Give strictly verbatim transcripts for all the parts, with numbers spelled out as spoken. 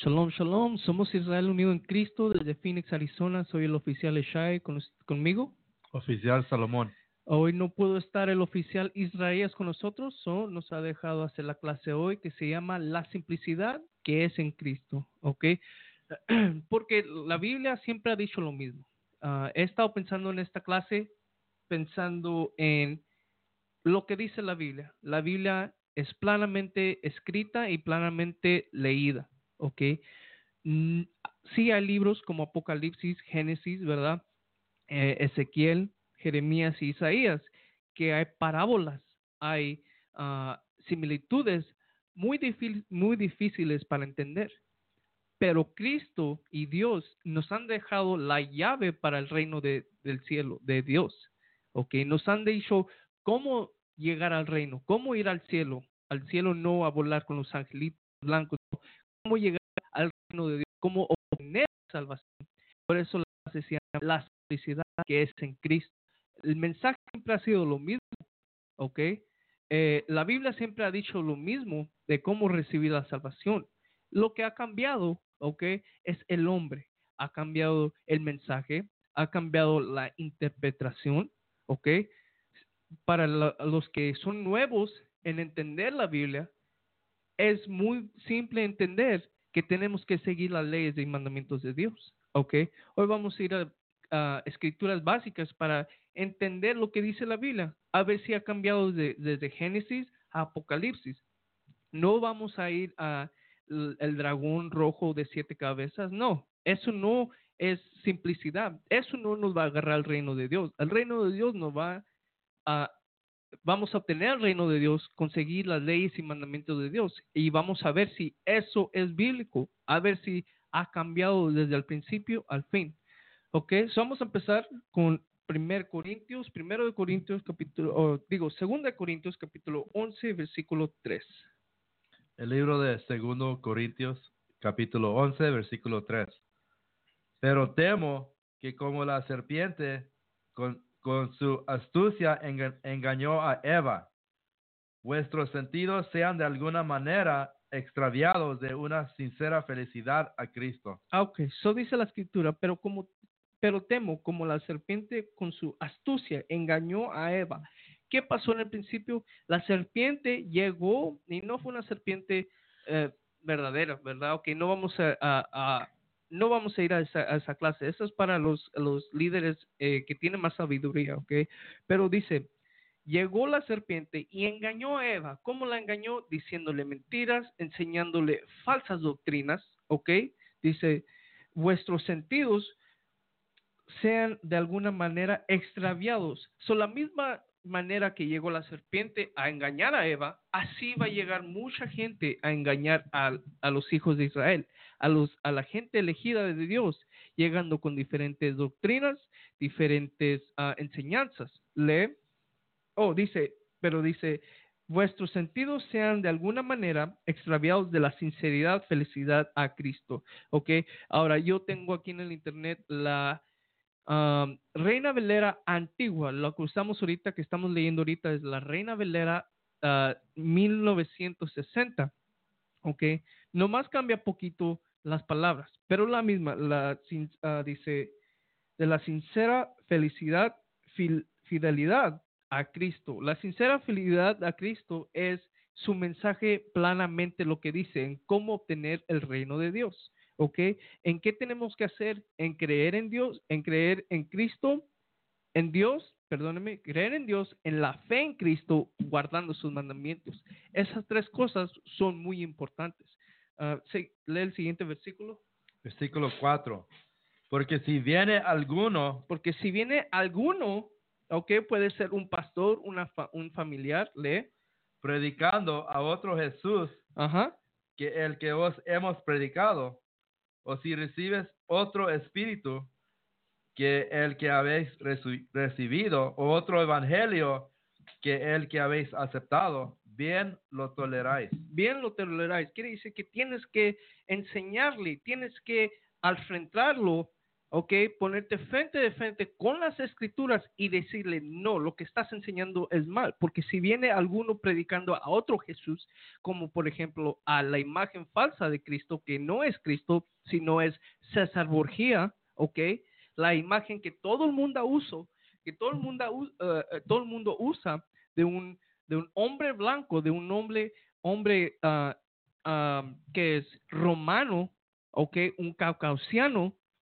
Shalom, shalom. Somos Israel Unido en Cristo desde Phoenix, Arizona. Soy el oficial Eshai con, conmigo. Oficial Salomón. Hoy no pudo estar el oficial Israías con nosotros, so nos ha dejado hacer la clase hoy que se llama La simplicidad que es en Cristo, ¿ok? Porque la Biblia siempre ha dicho lo mismo. Uh, he estado pensando en esta clase, pensando en lo que dice la Biblia. La Biblia es planamente escrita y planamente leída, ¿ok? Mm, sí hay libros como Apocalipsis, Génesis, ¿verdad? Eh, Ezequiel, Jeremías y Isaías, que hay parábolas, hay uh, similitudes muy, muy difíciles para entender. Pero Cristo y Dios nos han dejado la llave para el reino de, del cielo, de Dios. ¿Ok? Nos han dicho cómo llegar al reino, cómo ir al cielo. Al cielo no a volar con los angelitos blancos, cómo llegar al reino de Dios, cómo obtener salvación. Por eso la se llama la simplicidad que es en Cristo. El mensaje siempre ha sido lo mismo, ¿ok? Eh, la Biblia siempre ha dicho lo mismo de cómo recibir la salvación. Lo que ha cambiado, ¿ok? Es el hombre. Ha cambiado el mensaje, ha cambiado la interpretación, ¿ok? Para la, los que son nuevos en entender la Biblia, es muy simple entender que tenemos que seguir las leyes y mandamientos de Dios, ¿ok? Hoy vamos a ir a, a escrituras básicas para entender lo que dice la Biblia, a ver si ha cambiado de, desde Génesis a Apocalipsis. No vamos a ir a el, el dragón rojo de siete cabezas, no, eso no es simplicidad, eso no nos va a agarrar al reino de Dios. El reino de Dios nos va a vamos a obtener el reino de Dios, conseguir las leyes y mandamientos de Dios, y vamos a ver si eso es bíblico, a ver si ha cambiado desde el principio al fin. Ok, so vamos a empezar con Primero Corintios, Primero de Corintios capítulo, o digo, Segunda de Corintios capítulo once, versículo tres. El libro de Segundo Corintios, capítulo once, versículo tres. Pero temo que como la serpiente con, con su astucia enga, engañó a Eva, vuestros sentidos sean de alguna manera extraviados de una sincera felicidad a Cristo. Ah, ok, eso dice la escritura, pero como pero temo como la serpiente con su astucia engañó a Eva. ¿Qué pasó en el principio? La serpiente llegó y no fue una serpiente eh, verdadera, ¿verdad? Ok, no vamos a, a, a no vamos a ir a esa, a esa clase. Eso es para los, los líderes eh, que tienen más sabiduría, ok. Pero dice, llegó la serpiente y engañó a Eva. ¿Cómo la engañó? Diciéndole mentiras, enseñándole falsas doctrinas, ok. Dice, vuestros sentidos sean de alguna manera extraviados. Son la misma manera que llegó la serpiente a engañar a Eva, así va a llegar mucha gente a engañar a, a los hijos de Israel, a, los, a la gente elegida de Dios, llegando con diferentes doctrinas, diferentes uh, enseñanzas. Lee, oh, dice, pero dice, vuestros sentidos sean de alguna manera extraviados de la sinceridad, felicidad a Cristo. Ok, ahora yo tengo aquí en el internet la Um, Reina Valera antigua, lo que usamos ahorita, que estamos leyendo ahorita, es la Reina Valera uh, mil novecientos sesenta. Ok, nomás cambia poquito las palabras, pero la misma, la, uh, dice, de la sincera felicidad, fil, fidelidad a Cristo. La sincera fidelidad a Cristo es su mensaje planamente lo que dice en cómo obtener el reino de Dios. ¿Ok? ¿En qué tenemos que hacer? En creer en Dios, en creer en Cristo, en Dios, perdóneme, creer en Dios, en la fe en Cristo, guardando sus mandamientos. Esas tres cosas son muy importantes. Uh, sí, lee el siguiente versículo. Versículo cuatro. Porque si viene alguno, porque si viene alguno, ok, puede ser un pastor, una fa un familiar, lee, predicando a otro Jesús, ajá, que el que os hemos predicado, o si recibes otro espíritu que el que habéis recibido, o otro evangelio que el que habéis aceptado, bien lo toleráis. Bien lo toleráis. Quiere decir que tienes que enseñarle, tienes que enfrentarlo, ¿ok? Ponerte frente de frente con las escrituras y decirle, no, lo que estás enseñando es mal. Porque si viene alguno predicando a otro Jesús, como por ejemplo a la imagen falsa de Cristo, que no es Cristo, sino es César Borgia, ¿ok? La imagen que todo el mundo usa, que todo el mundo, uh, uh, todo el mundo usa de un, de un hombre blanco, de un hombre, hombre uh, uh, que es romano, ¿ok? Un caucasiano.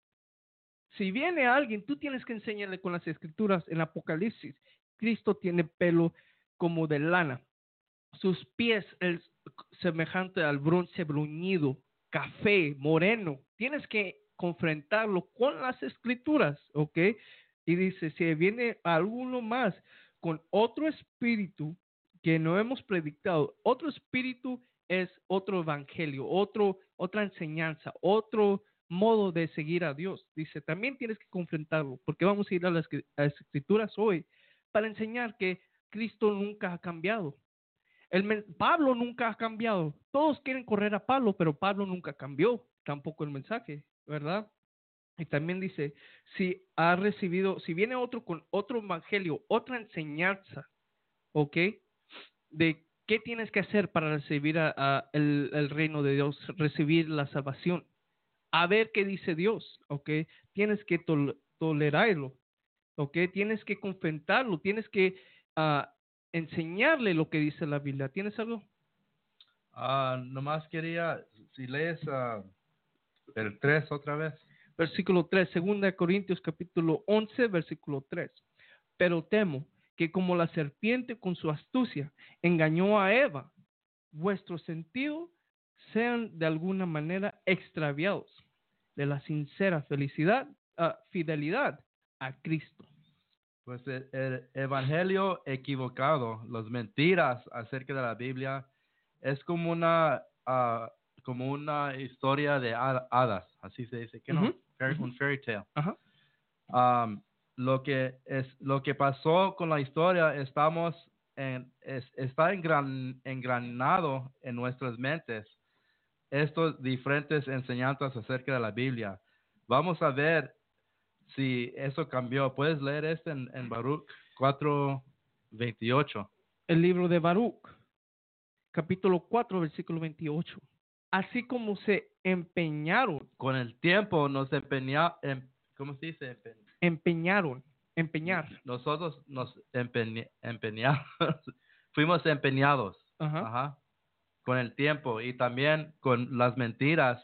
Si viene alguien, tú tienes que enseñarle con las escrituras en Apocalipsis. Cristo tiene pelo como de lana. Sus pies es semejante al bronce bruñido, café, moreno. Tienes que confrontarlo con las escrituras, ¿ok? Y dice, si viene alguno más con otro espíritu que no hemos predicado, otro espíritu es otro evangelio, otro, otra enseñanza, otro modo de seguir a Dios. Dice, también tienes que confrontarlo, porque vamos a ir a las, a las escrituras hoy para enseñar que Cristo nunca ha cambiado. El, Pablo nunca ha cambiado. Todos quieren correr a Pablo, pero Pablo nunca cambió, tampoco el mensaje, ¿verdad? Y también dice, si ha recibido, si viene otro con otro evangelio, otra enseñanza, ¿ok? De qué tienes que hacer para recibir a, a el, el reino de Dios, recibir la salvación. A ver qué dice Dios, ¿ok? Tienes que tol tolerarlo, ¿ok? Tienes que confrontarlo, tienes que uh, enseñarle lo que dice la Biblia. ¿Tienes algo? Uh, nomás quería, si lees uh, el tres otra vez. Versículo tres, segunda de Corintios capítulo once, versículo tres. Pero temo que como la serpiente con su astucia engañó a Eva, vuestros sentidos sean de alguna manera extraviados de la sincera felicidad, uh, fidelidad a Cristo. Pues el, el evangelio equivocado, las mentiras acerca de la Biblia, es como una, uh, como una historia de hadas, así se dice, que no, Uh-huh. Fairy, Uh-huh. un fairy tale. Uh-huh. Um, lo que es, lo que pasó con la historia, estamos en, es, está engran, engranado en nuestras mentes estos diferentes enseñanzas acerca de la Biblia. Vamos a ver si eso cambió. ¿Puedes leer este en, en Baruch cuatro veintiocho? El libro de Baruch, capítulo cuatro, versículo veintiocho. Así como se empeñaron. Con el tiempo nos empeña, em, ¿cómo se dice? Empe empeñaron, empeñar. Nosotros nos empeña, empeñamos, fuimos empeñados. Uh-huh. Ajá. Con el tiempo y también con las mentiras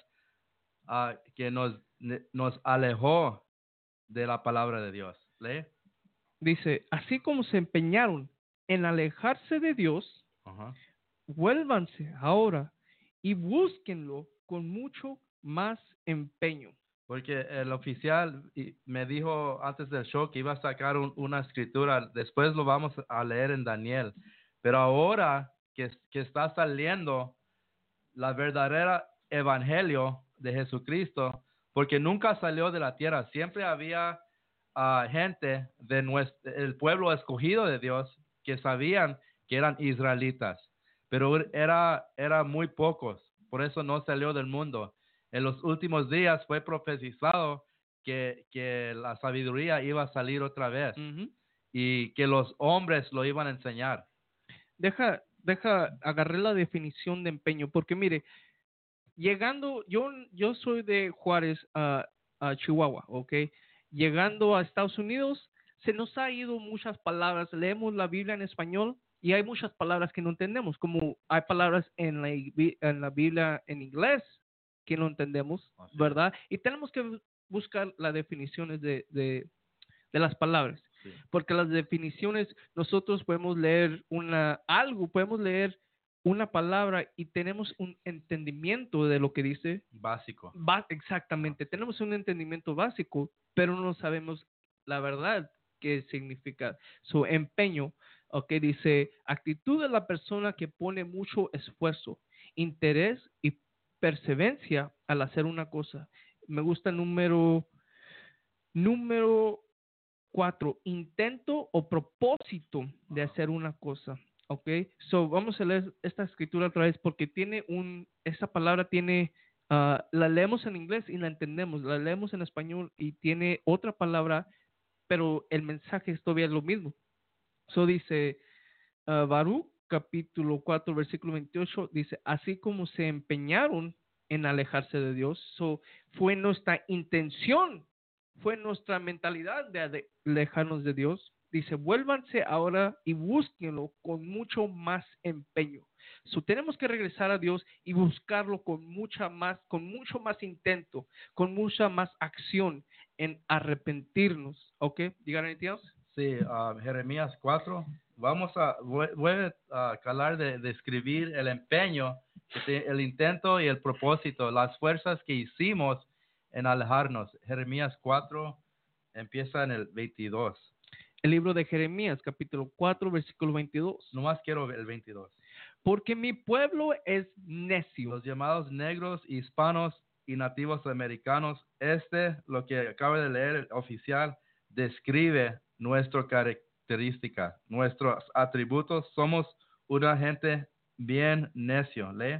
uh, que nos, nos alejó de la palabra de Dios. ¿Lee? Dice, así como se empeñaron en alejarse de Dios, uh-huh. vuélvanse ahora y búsquenlo con mucho más empeño. Porque el oficial me dijo antes del show que iba a sacar un, una escritura, después lo vamos a leer en Daniel, pero ahora que, que está saliendo la verdadera evangelio de Jesucristo, porque nunca salió de la tierra, siempre había uh, gente de nuestro, el pueblo escogido de Dios que sabían que eran israelitas, pero era, era muy pocos, por eso no salió del mundo. En los últimos días fue profetizado que, que la sabiduría iba a salir otra vez uh-huh. y que los hombres lo iban a enseñar. Deja, deja, agarré la definición de empeño, porque mire, llegando, yo, yo soy de Juárez a, a Chihuahua, ¿ok? Llegando a Estados Unidos, se nos ha ido muchas palabras. Leemos la Biblia en español y hay muchas palabras que no entendemos, como hay palabras en la, en la Biblia en inglés que no entendemos, Así ¿verdad? Y tenemos que buscar las definiciones de, de, de las palabras, sí. Porque las definiciones, nosotros podemos leer una, algo, podemos leer una palabra y tenemos un entendimiento de lo que dice. Básico. Va, exactamente, ah. Tenemos un entendimiento básico, pero no sabemos la verdad que significa su empeño. Ok, dice, actitud de la persona que pone mucho esfuerzo, interés y perseverancia al hacer una cosa. Me gusta el número, número cuatro, intento o propósito de hacer una cosa. Ok, so vamos a leer esta escritura otra vez porque tiene un, esta palabra tiene Ah, la leemos en inglés y la entendemos, la leemos en español y tiene otra palabra, pero el mensaje es todavía lo mismo. So dice, uh, Baruch capítulo cuatro versículo veintiocho, dice, así como se empeñaron en alejarse de Dios, so fue nuestra intención, fue nuestra mentalidad de ade- alejarnos de Dios. Dice, vuélvanse ahora y búsquenlo con mucho más empeño. So, tenemos que regresar a Dios y buscarlo con mucha más, con mucho más intento, con mucha más acción en arrepentirnos. ¿Ok? ¿Digan anything else? Sí, ah, Jeremías cuatro. Vamos a, voy, voy a calar de, de escribir el empeño, que te- el intento y el propósito, las fuerzas que hicimos en alejarnos. Jeremías cuatro empieza en el veintidós. El libro de Jeremías, capítulo cuatro, versículo veintidós. Nomás quiero ver el veintidós. Porque mi pueblo es necio. Los llamados negros, hispanos y nativos americanos, este, lo que acaba de leer el oficial, describe nuestra característica, nuestros atributos. Somos una gente bien necio. Lee.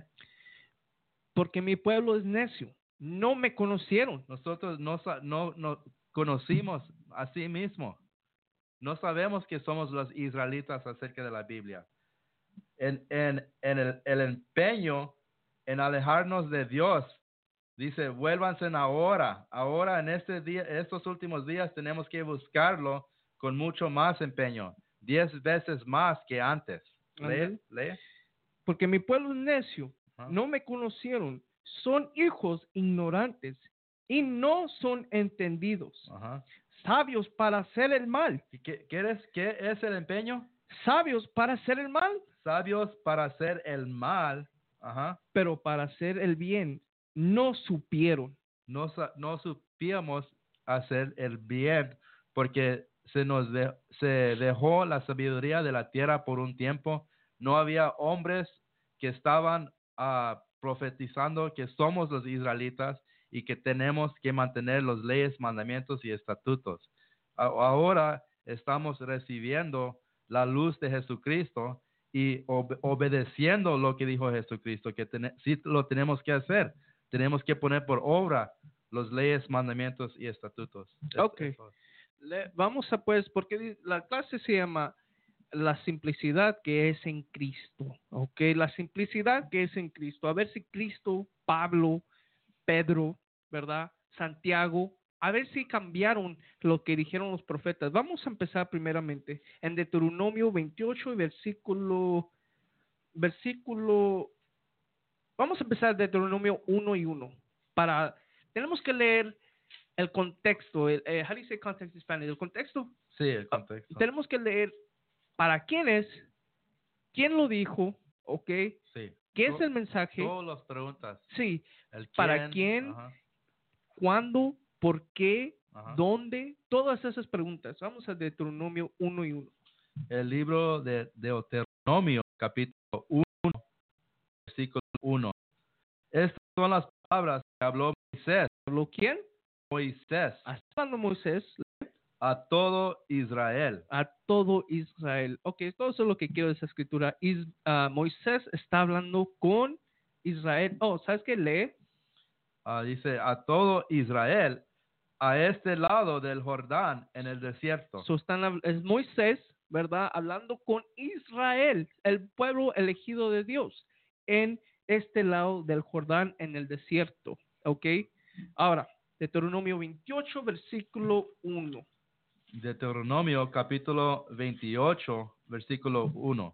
Porque mi pueblo es necio. No me conocieron. Nosotros no, sa- no, no conocimos a sí mismo. No sabemos que somos los israelitas acerca de la Biblia. En, en, en el, el empeño en alejarnos de Dios, dice, vuélvanse ahora, ahora en este día, estos últimos días tenemos que buscarlo con mucho más empeño, diez veces más que antes. Lee, Ándale. lee. Porque mi pueblo es necio. Ajá. No me conocieron. Son hijos ignorantes y no son entendidos. Ajá. Sabios para hacer el mal. ¿Y qué, qué es, qué es el empeño? Sabios para hacer el mal. Sabios para hacer el mal. Ajá. Pero para hacer el bien no supieron. No, sa- no supíamos hacer el bien porque se nos de- se dejó la sabiduría de la tierra por un tiempo. No había hombres que estaban ah, profetizando que somos los israelitas y que tenemos que mantener las leyes, mandamientos y estatutos. A- ahora estamos recibiendo la luz de Jesucristo y ob- obedeciendo lo que dijo Jesucristo, que tene- sí lo tenemos que hacer. Tenemos que poner por obra los leyes, mandamientos y estatutos. Es- Ok. eso es. Le- vamos a pues, porque di- la clase se llama la simplicidad que es en Cristo. Ok, la simplicidad que es en Cristo. A ver si Cristo, Pablo, Pedro, ¿verdad? Santiago, a ver si cambiaron lo que dijeron los profetas. Vamos a empezar primeramente en Deuteronomio veintiocho y versículo, versículo, vamos a empezar Deuteronomio uno y uno. Para, tenemos que leer el contexto, el, eh, how do you say context in Spanish? El contexto. Sí, el Ah, contexto. tenemos que leer para quién es, quién lo dijo, ¿ok? Sí. ¿Qué es To- el mensaje? Todas las preguntas. Sí, El ¿para quién. quién? Ajá, ¿Cuándo? ¿Por qué? ajá. ¿Dónde? Todas esas preguntas. Vamos a Deuteronomio uno y uno. El libro de Deuteronomio, capítulo uno, versículo uno. Estas son las palabras que habló Moisés. ¿Habló quién? Moisés Está hablando Moisés a todo Israel. a todo Israel. Ok, todo eso es lo que quiero de esa escritura. Is- ah, Moisés está hablando con Israel. Oh, ¿sabes qué? Lee. Ah, dice a todo Israel a este lado del Jordán en el desierto. So, están, hab- es Moisés, ¿verdad? Hablando con Israel, el pueblo elegido de Dios, en este lado del Jordán, en el desierto. ¿Ok? Ahora, Deuteronomio veintiocho, versículo uno. Deuteronomio capítulo veintiocho, versículo uno.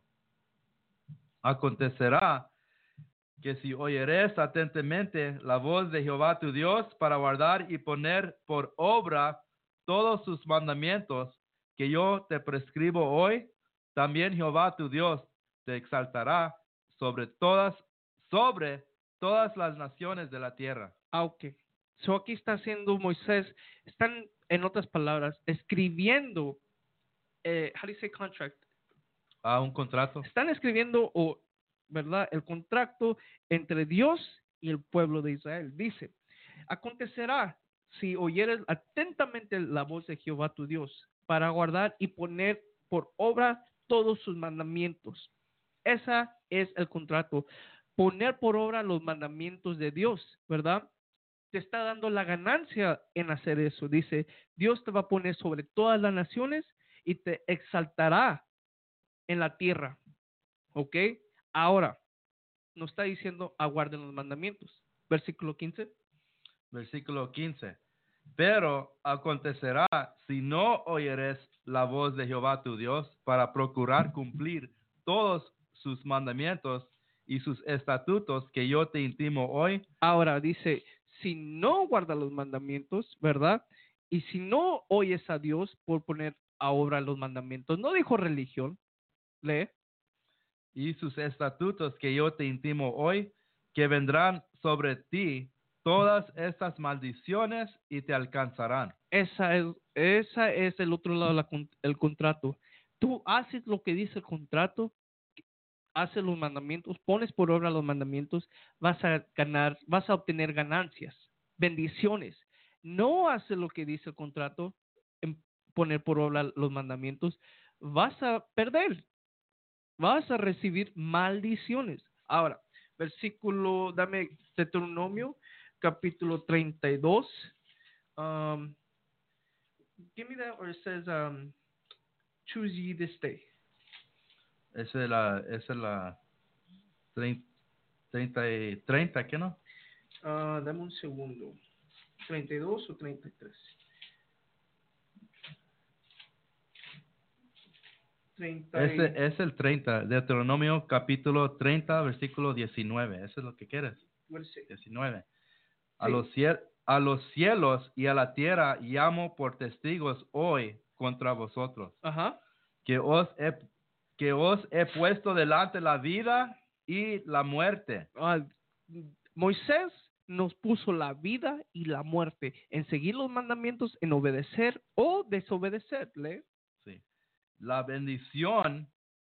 Acontecerá que si oyeres atentamente la voz de Jehová tu Dios para guardar y poner por obra todos sus mandamientos que yo te prescribo hoy, también Jehová tu Dios te exaltará sobre todas, sobre todas las naciones de la tierra. Ah, ok. So, aquí está haciendo Moisés, están, en otras palabras, escribiendo, eh, how do you say contract? A un contrato. Están escribiendo, o, ¿verdad? El contrato entre Dios y el pueblo de Israel. Dice, acontecerá si oyeres atentamente la voz de Jehová tu Dios para guardar y poner por obra todos sus mandamientos. Esa es el contrato. poner por obra los mandamientos de Dios, ¿verdad? Te está dando la ganancia en hacer eso. Dice, Dios te va a poner sobre todas las naciones y te exaltará en la tierra. ¿Ok? Ahora, nos está diciendo, aguarden los mandamientos. Versículo quince. Versículo quince. Pero acontecerá si no oyeres la voz de Jehová tu Dios para procurar cumplir todos sus mandamientos y sus estatutos que yo te intimo hoy. Ahora dice, si no guardas los mandamientos, ¿verdad? Y si no oyes a Dios por poner a obra los mandamientos, no dijo religión, lee. Y sus estatutos que yo te intimo hoy, que vendrán sobre ti todas estas maldiciones y te alcanzarán. Esa es, esa es el otro lado, la con- el contrato. Tú haces lo que dice el contrato, haces los mandamientos, pones por obra los mandamientos, vas a ganar, vas a obtener ganancias, bendiciones. No haces lo que dice el contrato, en poner por obra los mandamientos, vas a perder, vas a recibir maldiciones. Ahora, versículo, dame Deuteronomio, capítulo treinta y dos. Um, give me that, or it says, um, choose ye this day. Esa es la, esa es la trein- treinta, y- treinta, ¿qué no? Ah, dame un segundo. ¿treinta y dos o treinta y tres? treinta y... Ese es el treinta, Deuteronomio capítulo treinta, versículo diecinueve. Eso es lo que quieres. what is it? diecinueve. A Sí. los, ciel- a los cielos y a la tierra llamo por testigos hoy contra vosotros, Ajá. que os he, que os he puesto delante la vida y la muerte. Ah, Moisés nos puso la vida y la muerte en seguir los mandamientos, en obedecer o desobedecer. ¿Lee? Sí. La bendición,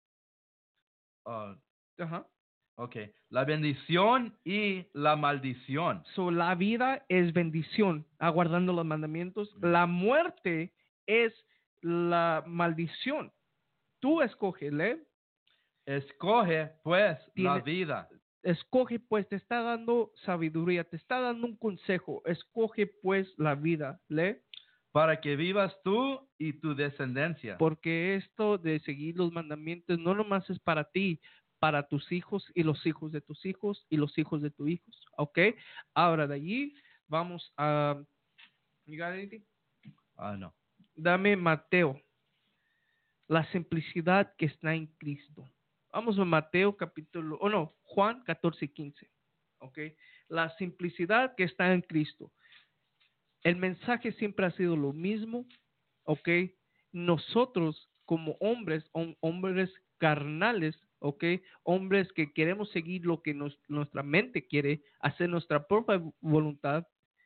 ah, Ajá. ok, la bendición y la maldición. So, la vida es bendición, aguardando los mandamientos. Mm. La muerte es la maldición. Tú escoges, ¿lee? Escoge pues la Tiene- vida. Escoge pues, te está dando sabiduría, te está dando un consejo. Escoge pues la vida, ¿lee? Para que vivas tú y tu descendencia. Porque esto de seguir los mandamientos no nomás es para ti, para tus hijos y los hijos de tus hijos y los hijos de tus hijos, ¿ok? Ahora de allí vamos a... You got anything? Ah, no. Dame Mateo, la simplicidad que está en Cristo. Vamos a Mateo capítulo, o no, Juan catorce quince, ¿ok? La simplicidad que está en Cristo. El mensaje siempre ha sido lo mismo, ¿ok? Nosotros como hombres, hom- hombres carnales, ¿ok? Hombres que queremos seguir lo que nos- nuestra mente quiere, hacer nuestra propia voluntad,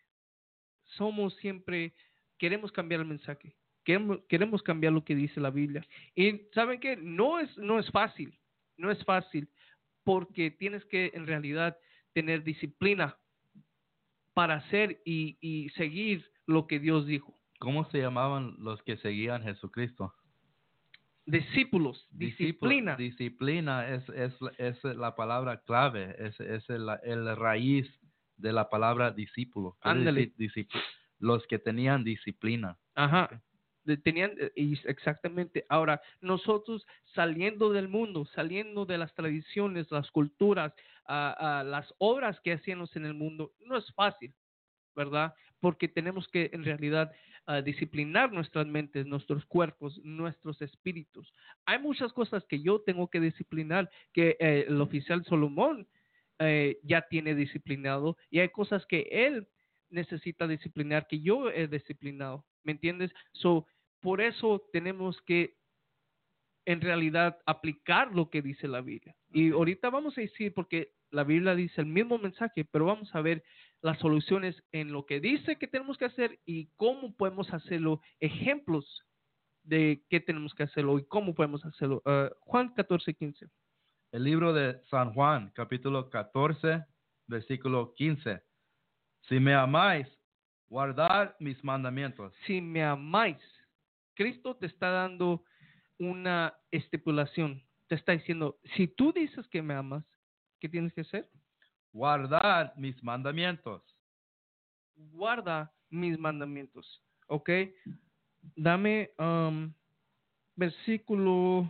somos siempre, queremos cambiar el mensaje, queremos, queremos cambiar lo que dice la Biblia. Y ¿saben qué? No es, no es fácil, no es fácil, porque tienes que en realidad tener disciplina para hacer y, y seguir lo que Dios dijo. ¿Cómo se llamaban los que seguían a Jesucristo? Discípulos, Discípulo- disciplina. Disciplina es, es, es la palabra clave, es, es el, el raíz de la palabra discípulo. Quiere Ándale. decir discípulo. Los que tenían disciplina. Ajá. De- Tenían, eh, y exactamente. Ahora, nosotros saliendo del mundo, saliendo de las tradiciones, las culturas, ah, ah, las obras que hacíamos en el mundo, no es fácil, ¿verdad? Porque tenemos que en realidad ah, disciplinar nuestras mentes, nuestros cuerpos, nuestros espíritus. Hay muchas cosas que yo tengo que disciplinar, que eh, el oficial Solomón eh, ya tiene disciplinado, y hay cosas que él necesita disciplinar que yo he disciplinado, ¿me entiendes? So, por eso tenemos que en realidad aplicar lo que dice la Biblia. Y Ok. ahorita vamos a decir, porque la Biblia dice el mismo mensaje, pero vamos a ver las soluciones en lo que dice que tenemos que hacer y cómo podemos hacerlo, ejemplos de qué tenemos que hacerlo y cómo podemos hacerlo. Uh, Juan catorce quince. El libro de San Juan, capítulo catorce, versículo quince. Si me amáis, guardad mis mandamientos. Si me amáis, Cristo te está dando una estipulación. Te está diciendo, si tú dices que me amas, ¿Qué tienes que hacer? Guardar mis mandamientos. Guarda mis mandamientos. ¿Ok? Dame um, versículo,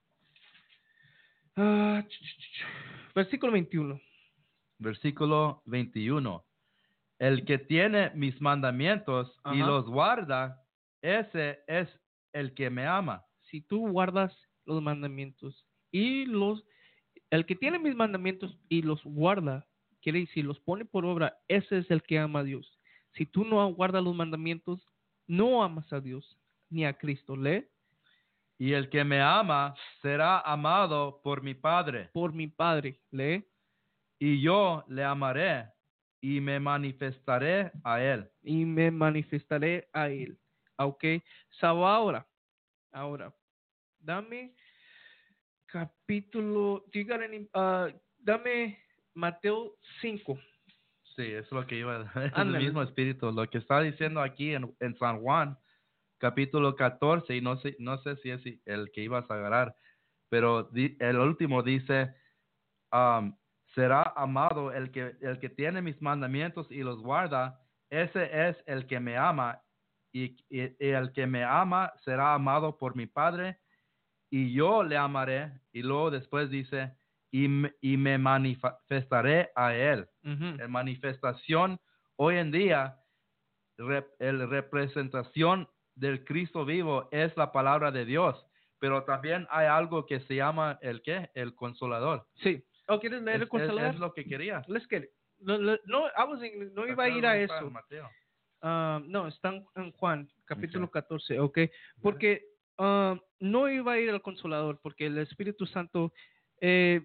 ah, ch- ch- ch- versículo veintiuno. Versículo veintiuno. El que tiene mis mandamientos y Ajá. los guarda, ese es el que me ama. Si tú guardas los mandamientos y los, el que tiene mis mandamientos y los guarda, quiere decir, los pone por obra, ese es el que ama a Dios. Si tú no guardas los mandamientos, no amas a Dios ni a Cristo. Lee, Y el que me ama será amado por mi Padre. por mi Padre. Lee, Y yo le amaré y me manifestaré a él. y me manifestaré a él. Ok, so ahora, ahora, dame capítulo, do you got any, uh, dame Mateo cinco. Sí, es lo que iba a decir. Es el Ándale. mismo espíritu. Lo que está diciendo aquí en, en San Juan, capítulo catorce, y no sé, no sé si es el que ibas a agarrar, pero di- el último dice, um, será amado el que, el que tiene mis mandamientos y los guarda, ese es el que me ama, y, y- y el que me ama será amado por mi Padre, y yo le amaré, y luego después dice, y me, y me manifestaré a él. Ujú. En manifestación, hoy en día, rep, el representación del Cristo vivo es la palabra de Dios, pero también hay algo que se llama el ¿qué? El Consolador. Sí. ¿O quieres leer Es, el es, Consolador? es lo que quería. Let's get it. No, no, no, I was in- no iba a ir a ¿Dónde está eso. Mateo? Ah, no, está en en Juan, capítulo Ok. catorce, ok. Porque ah, no iba a ir al Consolador, porque el Espíritu Santo eh,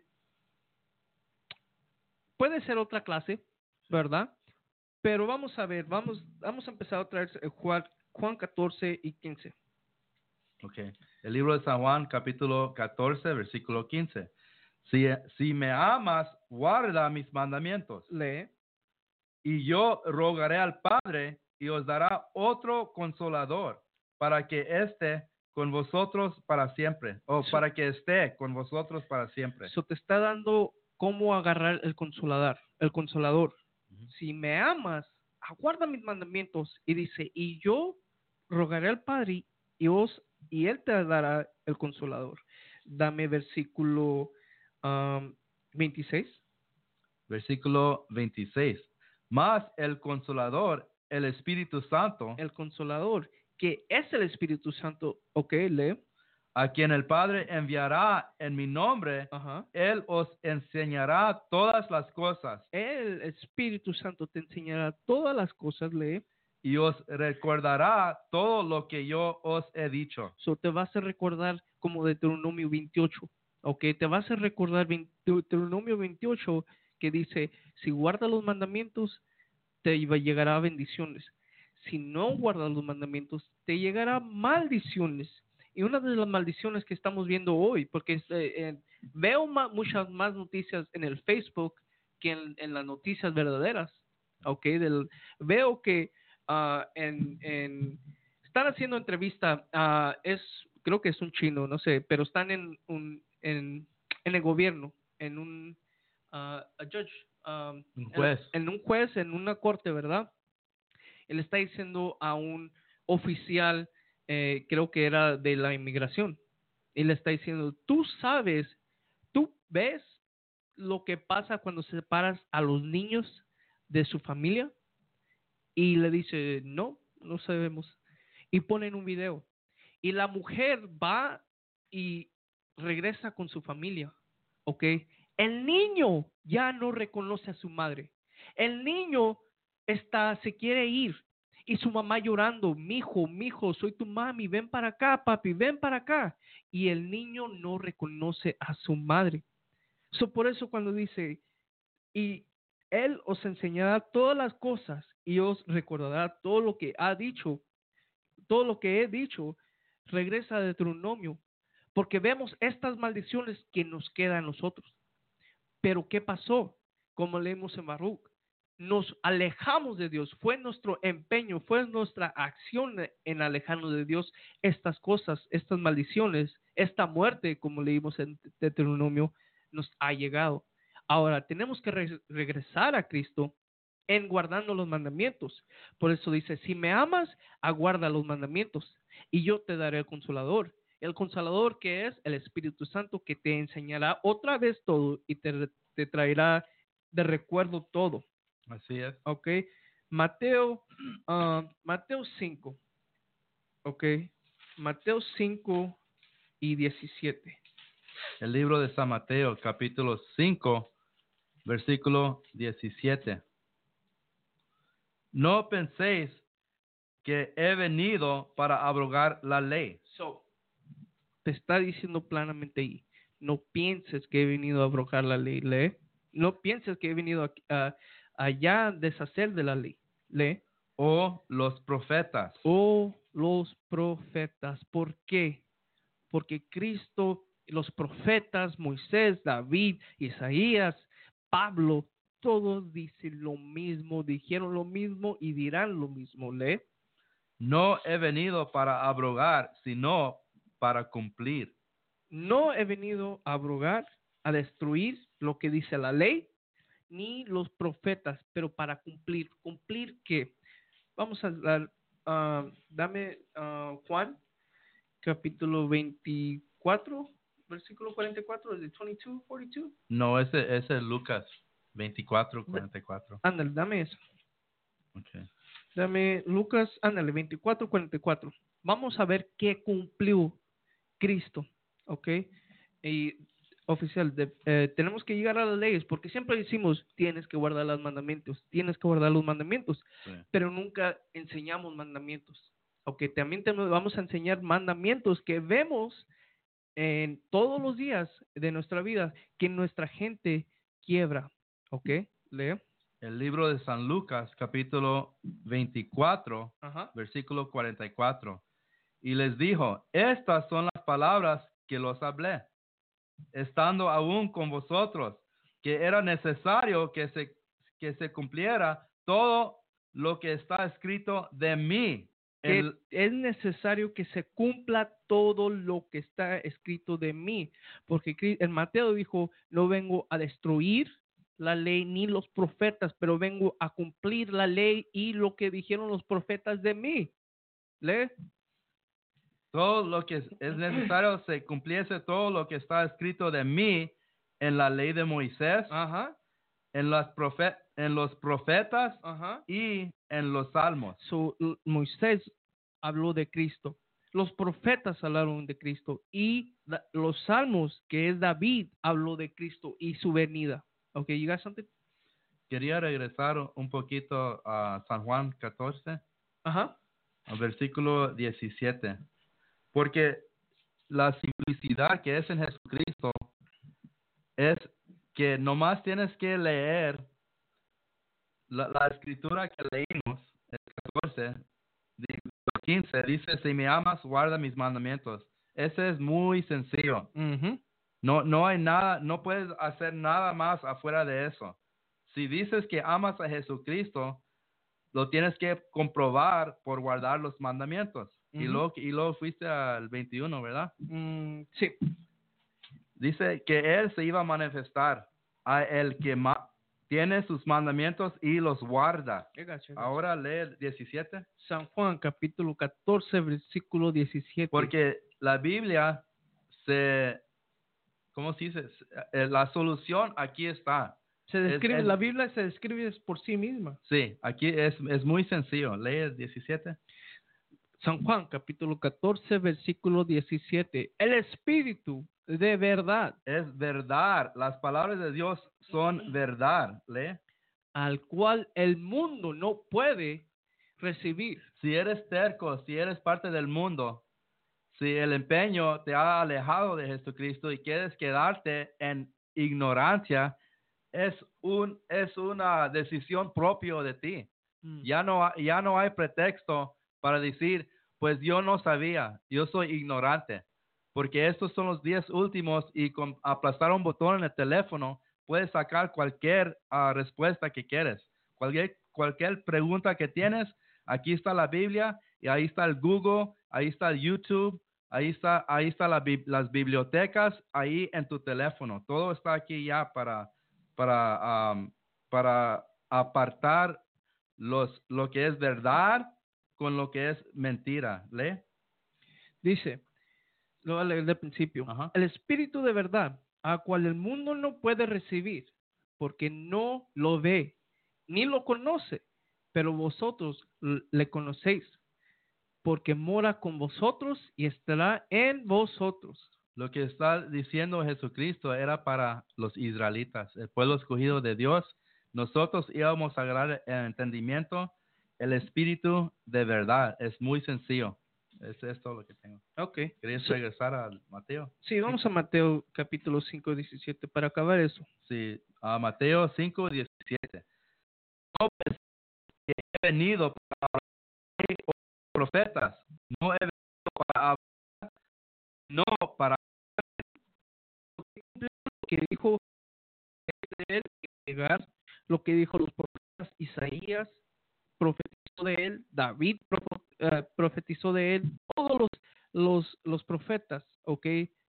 puede ser otra clase, ¿verdad? Pero vamos a ver, vamos, vamos a empezar otra vez eh, Juan, Juan catorce y quince. Okay. El libro de San Juan, capítulo catorce, versículo quince. Si, si me amas, guarda mis mandamientos. Lee. Y yo rogaré al Padre y os dará otro consolador para que esté con vosotros para siempre. O So- para que esté con vosotros para siempre. So te está dando cómo agarrar el consolador, el consolador. Ujú. Si me amas, aguarda mis mandamientos. Y dice, y yo rogaré al Padre y os y él te dará el consolador. Dame versículo um, veintiséis. Versículo veintiséis. Mas el consolador, el Espíritu Santo, El consolador, que es el Espíritu Santo. Ok, lee. a quien el Padre enviará en mi nombre, Ajá. Él os enseñará todas las cosas El Espíritu Santo te enseñará todas las cosas, lee. y os recordará todo lo que yo os he dicho. So te vas a recordar como Deuteronomio veintiocho. Ok, te vas a recordar veinte Deuteronomio veintiocho que dice, si guardas los mandamientos, te iba- llegará bendiciones. Si no guardas los mandamientos, te llegará maldiciones. Y una de las maldiciones que estamos viendo hoy, porque eh, eh, veo ma- muchas más noticias en el Facebook que en, en las noticias verdaderas. Ok, del, veo que ah, en, en- están haciendo entrevista, ah, es, creo que es un chino, no sé, pero están en, un, en, en el gobierno, en un ah, a judge, um, Un en, juez. en un juez, en una corte, ¿verdad? Él está diciendo a un oficial, eh, creo que era de la inmigración, y le está diciendo, tú sabes, tú ves lo que pasa cuando separas a los niños de su familia, y le dice, no, no sabemos, y ponen un video, y la mujer va y regresa con su familia, ¿ok? El niño ya no reconoce a su madre. El niño está, se quiere ir y su mamá llorando, mijo, mijo, soy tu mami, ven para acá, papi, ven para acá. Y el niño no reconoce a su madre. So, por eso cuando dice, y él os enseñará todas las cosas y os recordará todo lo que ha dicho, todo lo que he dicho, regresa a Deuteronomio, porque vemos estas maldiciones que nos quedan a nosotros. Pero ¿qué pasó? Como leemos en Baruch, nos alejamos de Dios, fue nuestro empeño, fue nuestra acción en alejarnos de Dios, estas cosas, estas maldiciones, esta muerte, como leímos en Deuteronomio, nos ha llegado. Ahora, tenemos que re- regresar a Cristo en guardando los mandamientos. Por eso dice, si me amas, aguarda los mandamientos y yo te daré el consolador. El consolador que es el Espíritu Santo que te enseñará otra vez todo y te, te traerá de recuerdo todo. Así es. Ok. Mateo, ah, Mateo cinco. Ok. Mateo cinco y diecisiete. El libro de San Mateo, capítulo cinco, versículo diecisiete. No penséis que he venido para abrogar la ley. So, te está diciendo planamente ahí, no pienses que he venido a abrogar la ley, lee. No pienses que he venido a, a, allá a deshacer de la ley, lee. O los profetas. O los profetas, ¿por qué? Porque Cristo, los profetas, Moisés, David, Isaías, Pablo, todos dicen lo mismo, dijeron lo mismo y dirán lo mismo, lee. No he venido para abrogar, sino para cumplir. No he venido a abrogar, a destruir lo que dice la ley, ni los profetas, pero para cumplir. ¿Cumplir qué? Vamos a dar, ah, dame ah, Juan, capítulo veinticuatro, versículo cuarenta y cuatro, ¿es de veintidós, cuarenta y dos? No, ese ese es Lucas veinticuatro, cuarenta y cuatro. Ándale, dame eso. Okay. Dame Lucas, ándale, veinticuatro, cuarenta y cuatro. Vamos a ver qué cumplió Cristo, ¿ok? Y oficial, de- eh, tenemos que llegar a las leyes porque siempre decimos tienes que guardar los mandamientos, tienes que guardar los mandamientos, Sí. pero nunca enseñamos mandamientos. Ok, también te vamos a enseñar mandamientos que vemos en todos los días de nuestra vida que nuestra gente quiebra. Ok, lee. El libro de San Lucas, capítulo veinticuatro, Ajá. versículo cuarenta y cuatro. Y les dijo, estas son las palabras que los hablé, estando aún con vosotros, que era necesario que se, que se cumpliera todo lo que está escrito de mí. Que El, es necesario que se cumpla todo lo que está escrito de mí, porque Cri- el Mateo dijo, no vengo a destruir la ley ni los profetas, pero vengo a cumplir la ley y lo que dijeron los profetas de mí. ¿Lee? todo lo que es, es necesario se cumpliese todo lo que está escrito de mí en la ley de Moisés, Ajá, en, las profe- en los profetas ajá. y en los salmos. So, l- Moisés habló de Cristo, los profetas hablaron de Cristo y la- los salmos, que es David, habló de Cristo y su venida. Ok, you got something? Quería regresar un poquito a San Juan catorce, Ajá. al versículo diecisiete, porque la simplicidad que es en Jesucristo es que nomás tienes que leer la, la escritura que leímos, el catorce, di- quince, dice, si me amas, guarda mis mandamientos. Ese es muy sencillo. Ujú. No, no hay nada, no puedes hacer nada más afuera de eso. Si dices que amas a Jesucristo, lo tienes que comprobar por guardar los mandamientos. Y Ujú. luego, y luego fuiste al veintiuno, ¿verdad? Mm, sí. Dice que Él se iba a manifestar a el que ma- tiene sus mandamientos y los guarda. I got you, I got you. Ahora lee el diecisiete. San Juan capítulo catorce versículo diecisiete. Porque la Biblia se, ¿cómo se dice? Eh, La solución aquí está. se describe, es- es- la Biblia se describe por sí misma. Sí, aquí es, es muy sencillo. Lee el diecisiete. San Juan capítulo catorce versículo diecisiete. El Espíritu de verdad, Es verdad. Las palabras de Dios son verdad. Lee. al cual el mundo no puede recibir. Si eres terco, si eres parte del mundo, si el empeño te ha alejado de Jesucristo y quieres quedarte en ignorancia, es un es una decisión propia de ti. Mm. Ya no ha- ya no hay pretexto para decir, pues yo no sabía, yo soy ignorante, porque estos son los días últimos y con aplastar un botón en el teléfono puedes sacar cualquier ah, respuesta que quieres. Cualquier cualquier pregunta que tienes, aquí está la Biblia y ahí está el Google, ahí está el YouTube, ahí está ahí está la bib- las bibliotecas ahí en tu teléfono. Todo está aquí ya para para, um, para apartar los, lo que es verdad con lo que es mentira. ¿Lee? Dice, lo voy a leer del principio. Ajá. El Espíritu de verdad, a cual el mundo no puede recibir, porque no lo ve, ni lo conoce, pero vosotros l- le conocéis, porque mora con vosotros y estará en vosotros. Lo que está diciendo Jesucristo era para los israelitas, el pueblo escogido de Dios. Nosotros íbamos a agarrar el entendimiento, el espíritu de verdad. Es muy sencillo. Es esto lo que tengo. Ok. ¿Querías So- regresar a Mateo? sí, vamos a Mateo capítulo cinco, diecisiete para acabar eso. Sí, a Mateo cinco diecisiete. No pensé que he venido para hablar de profetas. No he venido para hablar, no para Lo que dijo él, llegar, lo que dijo los profetas, Isaías profetizó de él, David profo- eh, profetizó de él, todos los, los, los profetas, ok,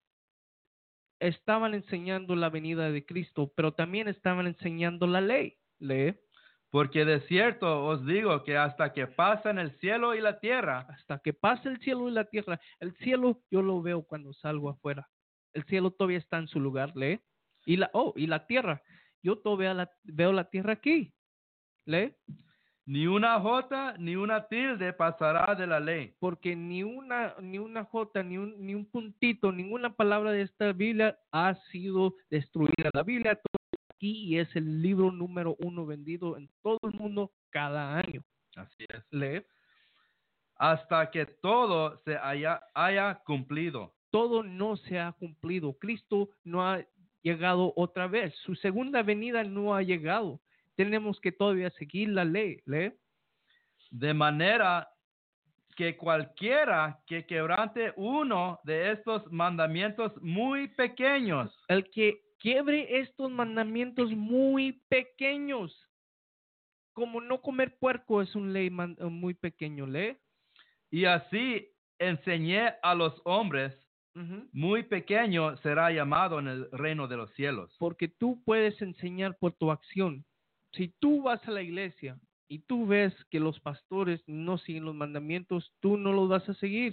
estaban enseñando la venida de Cristo, pero también estaban enseñando la ley. Lee. Porque de cierto os digo que hasta que pasan el cielo y la tierra, Hasta que pase el cielo y la tierra. El cielo yo lo veo cuando salgo afuera. El cielo todavía está en su lugar, lee. Y la, oh, y la tierra. Yo todavía la, veo la tierra aquí. Lee. ni una jota ni una tilde pasará de la ley, Porque ni una, ni una jota, ni un, ni un puntito, ninguna palabra de esta Biblia ha sido destruida. La Biblia todo está aquí y es el libro número uno vendido en todo el mundo cada año. así es, Lee. hasta que todo se haya, haya cumplido. Todo no se ha cumplido. Cristo no ha llegado otra vez. Su segunda venida no ha llegado. Tenemos que todavía seguir la ley. ¿Lee? De manera que cualquiera que quebrante uno de estos mandamientos muy pequeños, El que quiebre estos mandamientos muy pequeños, como no comer puerco, es un ley man- muy pequeño. ¿Lee? y así enseñé a los hombres, Ujú. muy pequeño será llamado en el reino de los cielos. Porque tú puedes enseñar por tu acción. Si tú vas a la iglesia y tú ves que los pastores no siguen los mandamientos, tú no los vas a seguir.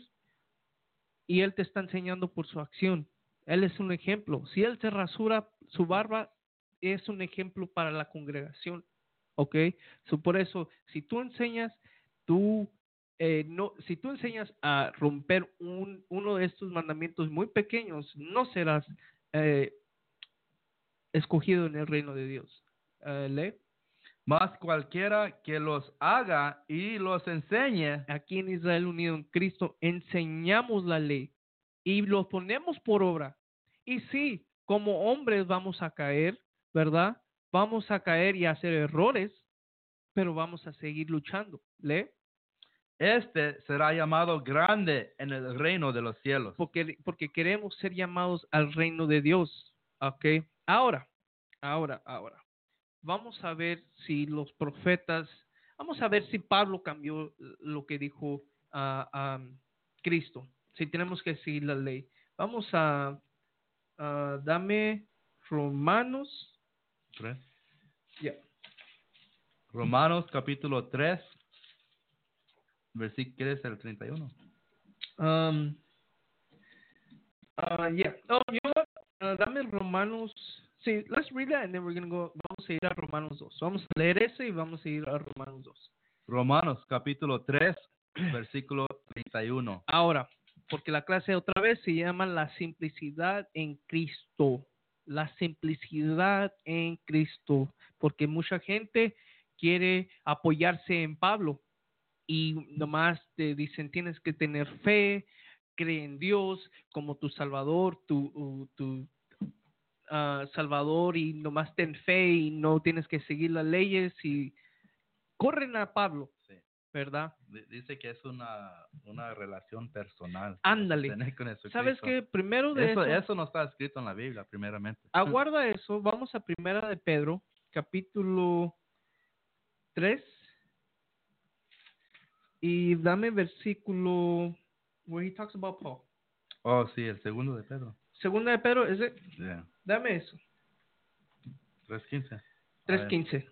Y él te está enseñando por su acción. Él es un ejemplo. Si él se rasura su barba, es un ejemplo para la congregación. ¿Ok? So, por eso, si tú enseñas, tú, eh, no, si tú enseñas a romper un, uno de estos mandamientos muy pequeños, no serás eh, escogido en el reino de Dios. Eh, lee. Mas cualquiera que los haga y los enseñe, Aquí en Israel Unido en Cristo enseñamos la ley y lo ponemos por obra. Y sí, como hombres vamos a caer, ¿verdad? Vamos a caer y a hacer errores, pero vamos a seguir luchando. ¿Lee? este será llamado grande en el reino de los cielos. Porque, porque queremos ser llamados al reino de Dios. ¿Ok? Ahora, ahora, ahora. Vamos a ver si los profetas, vamos a ver si Pablo cambió lo que dijo a a Cristo, si tenemos que seguir la ley. Vamos a, a dame Romanos, Tres. ya, Romanos capítulo tres, versículo, ¿qué es el treinta y uno? um, uh, yeah, oh, you know what? Uh, dame Romanos, sí, let's read that and then we're gonna go, vamos a ir a Romanos dos, vamos a leer ese y vamos a ir a Romanos dos. Romanos capítulo tres, versículo treinta y uno. Ahora, porque la clase otra vez se llama la simplicidad en Cristo. La simplicidad en Cristo. Porque mucha gente quiere apoyarse en Pablo y nomás te dicen tienes que tener fe, cree en Dios como tu Salvador, tu, tu uh, Salvador y nomás ten fe y no tienes que seguir las leyes y corren a Pablo, Sí. ¿verdad? Dice que es una, una relación personal. Ándale. Tener con Jesucristo. ¿Sabes qué? Primero de Eso, eso, eso no está escrito en la Biblia, primeramente. aguarda eso, vamos a Primera de Pedro, capítulo tres, y dame versículo, where he talks about Paul. Oh, sí, el segundo de Pedro. Segunda de Pedro, ese, Yeah. dame eso. tres quince. tres quince.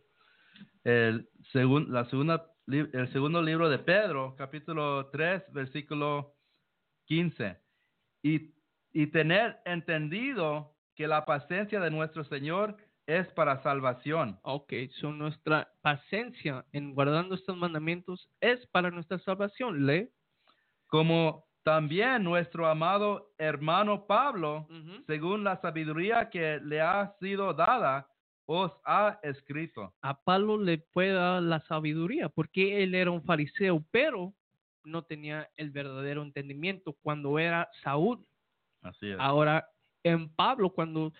El, segun, la segunda, el segundo libro de Pedro, capítulo tres, versículo quince. Y, y tener entendido que la paciencia de nuestro Señor es para salvación. Ok, so nuestra paciencia en guardando estos mandamientos es para nuestra salvación. Lee. Como también nuestro amado hermano Pablo, Ujú. según la sabiduría que le ha sido dada, os ha escrito. A Pablo le fue dar la sabiduría porque él era un fariseo, pero no tenía el verdadero entendimiento cuando era Saúl. Así es. Ahora, en Pablo, cuando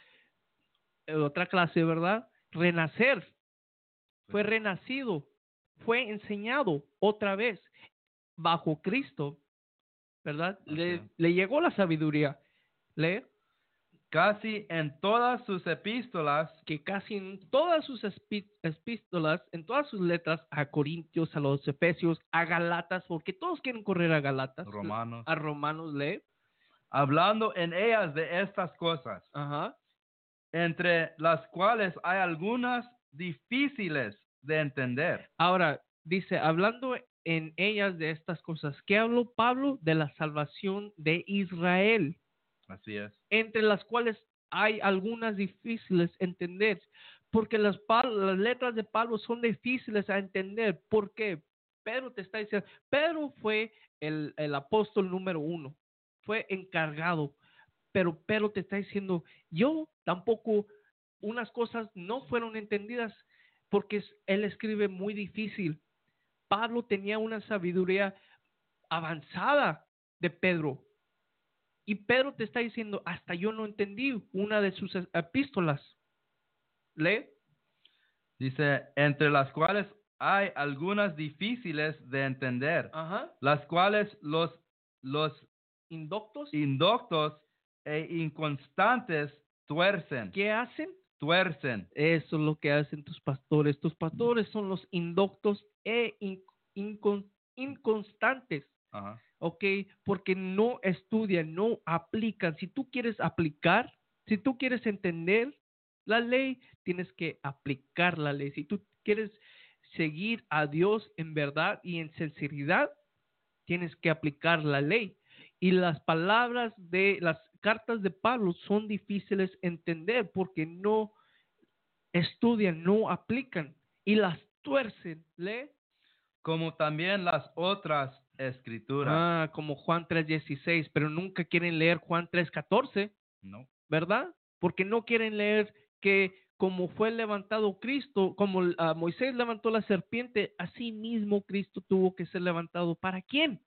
en otra clase, ¿verdad? Renacer, fue renacido, fue enseñado otra vez bajo Cristo, ¿verdad? Así Le, es. le llegó la sabiduría. Lee Casi en todas sus epístolas, que casi en todas sus espi- epístolas, en todas sus letras, a Corintios, a los Efesios, a Galatas, porque todos quieren correr a Galatas, Romanos, a Romanos, lee. hablando en ellas de estas cosas, Ajá. entre las cuales hay algunas difíciles de entender. Ahora, dice, hablando en ellas de estas cosas, ¿qué habló Pablo? De la salvación de Israel, Así es. entre las cuales hay algunas difíciles de entender, porque las, pal- las letras de Pablo son difíciles a entender. ¿Por qué? Pedro te está diciendo, Pedro fue el, el apóstol número uno, fue encargado, pero Pedro te está diciendo, yo tampoco, unas cosas no fueron entendidas porque es- él escribe muy difícil. Pablo tenía una sabiduría avanzada de Pedro. Y Pedro te está diciendo, hasta yo no entendí una de sus epístolas. Lee. Dice, entre las cuales hay algunas difíciles de entender, Ajá. las cuales los, los Indoctos. indoctos e inconstantes tuercen, ¿Qué hacen? tuercen. Eso es lo que hacen tus pastores. Tus pastores son los indoctos e in- incon- inconstantes. Ajá. ¿Ok? Porque no estudian, no aplican. Si tú quieres aplicar, si tú quieres entender la ley, tienes que aplicar la ley. Si tú quieres seguir a Dios en verdad y en sinceridad, tienes que aplicar la ley. Y las palabras de las cartas de Pablo son difíciles de entender porque no estudian, no aplican y las tuercen. ¿Lee? Como también las otras escrituras. Ah, como Juan tres dieciséis, pero nunca quieren leer Juan tres catorce, No. ¿verdad? Porque no quieren leer que como fue levantado Cristo, como ah, Moisés levantó la serpiente, así mismo Cristo tuvo que ser levantado. ¿Para quién?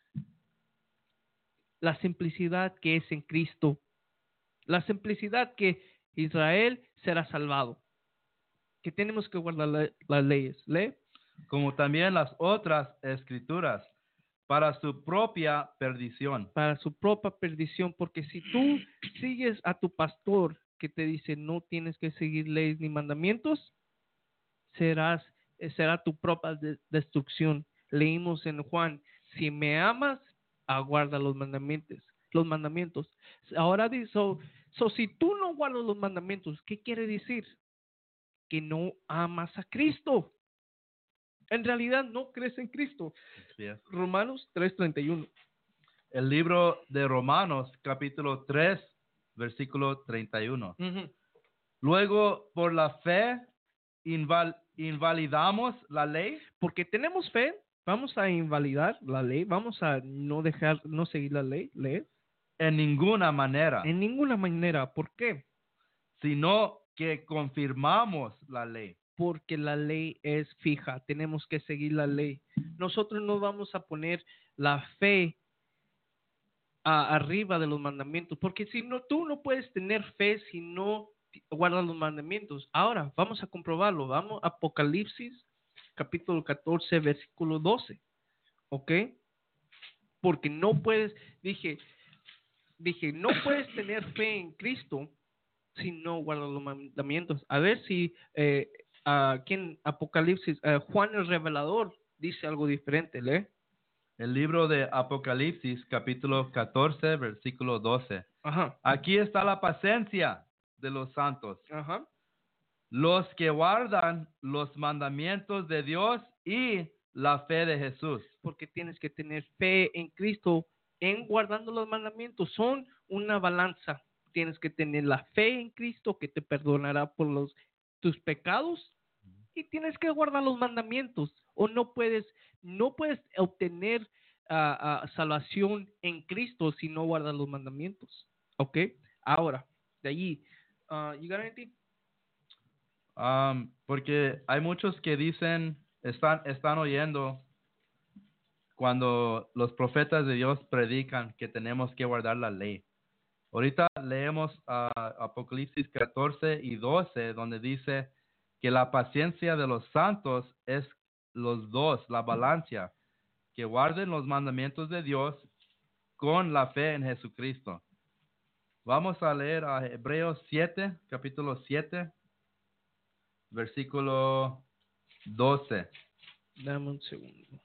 La simplicidad que es en Cristo. La simplicidad que Israel será salvado. Que tenemos que guardar la- las leyes. ¿Lee? Como también las otras escrituras, para su propia perdición. Para su propia perdición, porque si tú sigues a tu pastor que te dice no tienes que seguir leyes ni mandamientos, serás eh, será tu propia de- destrucción. Leímos en Juan, si me amas, aguarda los mandamientos, los mandamientos. Ahora dice, so, so, si tú no guardas los mandamientos, ¿qué quiere decir? Que no amas a Cristo. En realidad no crees en Cristo. Así es. Romanos tres treinta y uno. El libro de Romanos, capítulo tres, versículo treinta y uno. Ujú. Luego, por la fe, inval- invalidamos la ley. Porque tenemos fe, vamos a invalidar la ley, vamos a no dejar, no seguir la ley, leer, En ninguna manera, en ninguna manera. ¿Por qué? sino que confirmamos la ley. Porque la ley es fija, tenemos que seguir la ley. Nosotros no vamos a poner la fe a- arriba de los mandamientos, porque si no, tú no puedes tener fe si no guardas los mandamientos. Ahora, vamos a comprobarlo. Vamos a Apocalipsis, capítulo catorce, versículo doce. ¿Ok? Porque no puedes, dije, dije, no puedes tener fe en Cristo si no guardas los mandamientos. A ver si eh, aquí en Apocalipsis, eh, Juan el Revelador dice algo diferente, ¿lee? El libro de Apocalipsis, capítulo catorce, versículo doce. Ajá, Aquí está la paciencia de los santos. ajá. los que guardan los mandamientos de Dios y la fe de Jesús. Porque tienes que tener fe en Cristo, en guardando los mandamientos. Son una balanza. Tienes que tener la fe en Cristo que te perdonará por los tus pecados y tienes que guardar los mandamientos. O no puedes, no puedes obtener uh, uh, salvación en Cristo si no guardas los mandamientos. ¿Ok? Ahora, de allí, uh, you got anything? Um, porque hay muchos que dicen, están, están oyendo cuando los profetas de Dios predican que tenemos que guardar la ley. Ahorita leemos uh, Apocalipsis catorce y doce, donde dice que la paciencia de los santos es los dos, la balanza, que guarden los mandamientos de Dios con la fe en Jesucristo. Vamos a leer a Hebreos siete, capítulo siete, versículo doce. Dame un segundo.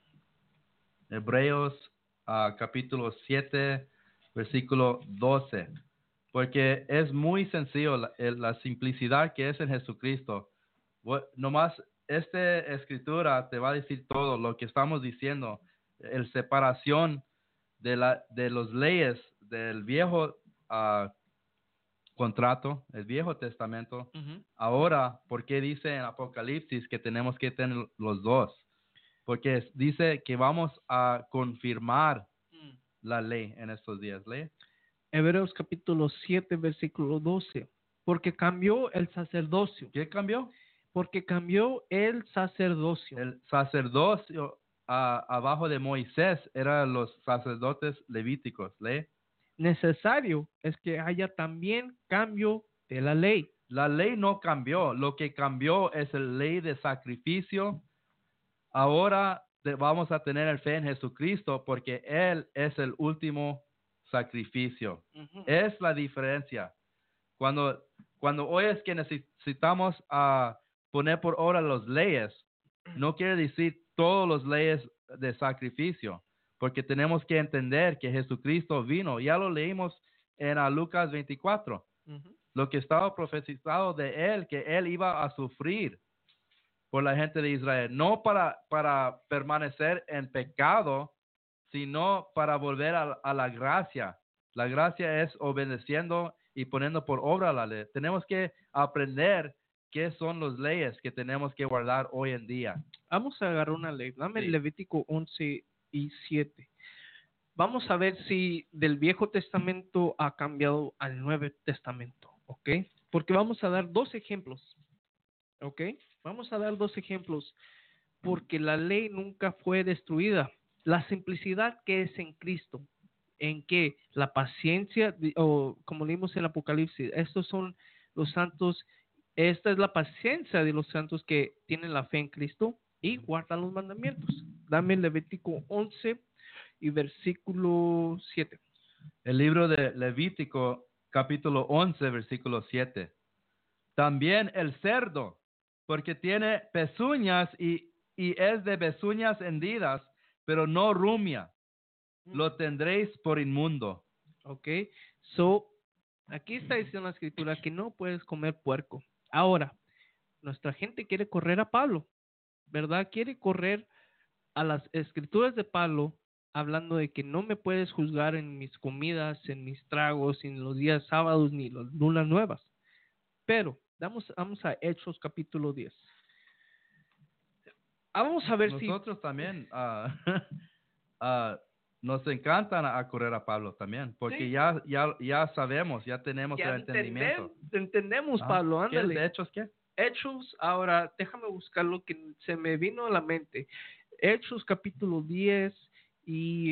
Hebreos uh, capítulo siete, versículo doce. Porque es muy sencillo la, la simplicidad que es en Jesucristo. Nomás esta escritura te va a decir todo lo que estamos diciendo. El separación de la de las leyes del viejo uh, contrato, el Viejo Testamento. Uh-huh. Ahora, ¿por qué dice en Apocalipsis que tenemos que tener los dos? Porque dice que vamos a confirmar mm. la ley en estos días. ¿Ley? Hebreos capítulo siete, versículo doce. Porque cambió el sacerdocio. ¿Qué cambió? Porque cambió el sacerdocio. El sacerdocio uh, abajo de Moisés eran los sacerdotes levíticos. ¿Ley? Necesario es que haya también cambio de la ley. La ley no cambió. Lo que cambió es la ley de sacrificio. Ahora vamos a tener el fe en Jesucristo porque Él es el último sacrificio. Uh-huh. Es la diferencia. Cuando, cuando hoy es que necesitamos uh, poner por obra las leyes, no quiere decir todas las leyes de sacrificio, porque tenemos que entender que Jesucristo vino. Ya lo leímos en uh, Lucas veinticuatro. Uh-huh. Lo que estaba profetizado de Él, que Él iba a sufrir por la gente de Israel, no para, para permanecer en pecado, sino para volver a, a la gracia. La gracia es obedeciendo y poniendo por obra la ley. Tenemos que aprender qué son las leyes que tenemos que guardar hoy en día. Vamos a agarrar una ley. Dame sí. Levítico once y siete. Vamos a ver si del Viejo Testamento ha cambiado al Nuevo Testamento, ¿ok? Porque vamos a dar dos ejemplos, ¿ok? Vamos a dar dos ejemplos, porque la ley nunca fue destruida. La simplicidad que es en Cristo, en que la paciencia, o como leímos en el Apocalipsis, estos son los santos, esta es la paciencia de los santos que tienen la fe en Cristo y guardan los mandamientos. Dame Levítico once y versículo siete. El libro de Levítico, capítulo once, versículo siete. También el cerdo, porque tiene pezuñas y, y es de pezuñas hendidas, pero no rumia. Lo tendréis por inmundo. Ok. So, aquí está diciendo la escritura que no puedes comer puerco. Ahora, nuestra gente quiere correr a Pablo, ¿verdad? Quiere correr a las escrituras de Pablo, hablando de que no me puedes juzgar en mis comidas, en mis tragos, en los días sábados, ni las lunas nuevas. Pero, Vamos, vamos a Hechos capítulo diez. Vamos a ver Nosotros si... Nosotros también uh, uh, nos encantan a correr a Pablo también, porque sí. ya, ya, ya sabemos, ya tenemos ya el entendimiento. Entendemos, Pablo, ándale. ¿Qué es de Hechos qué? Hechos, ahora déjame buscar lo que se me vino a la mente. Hechos capítulo diez y...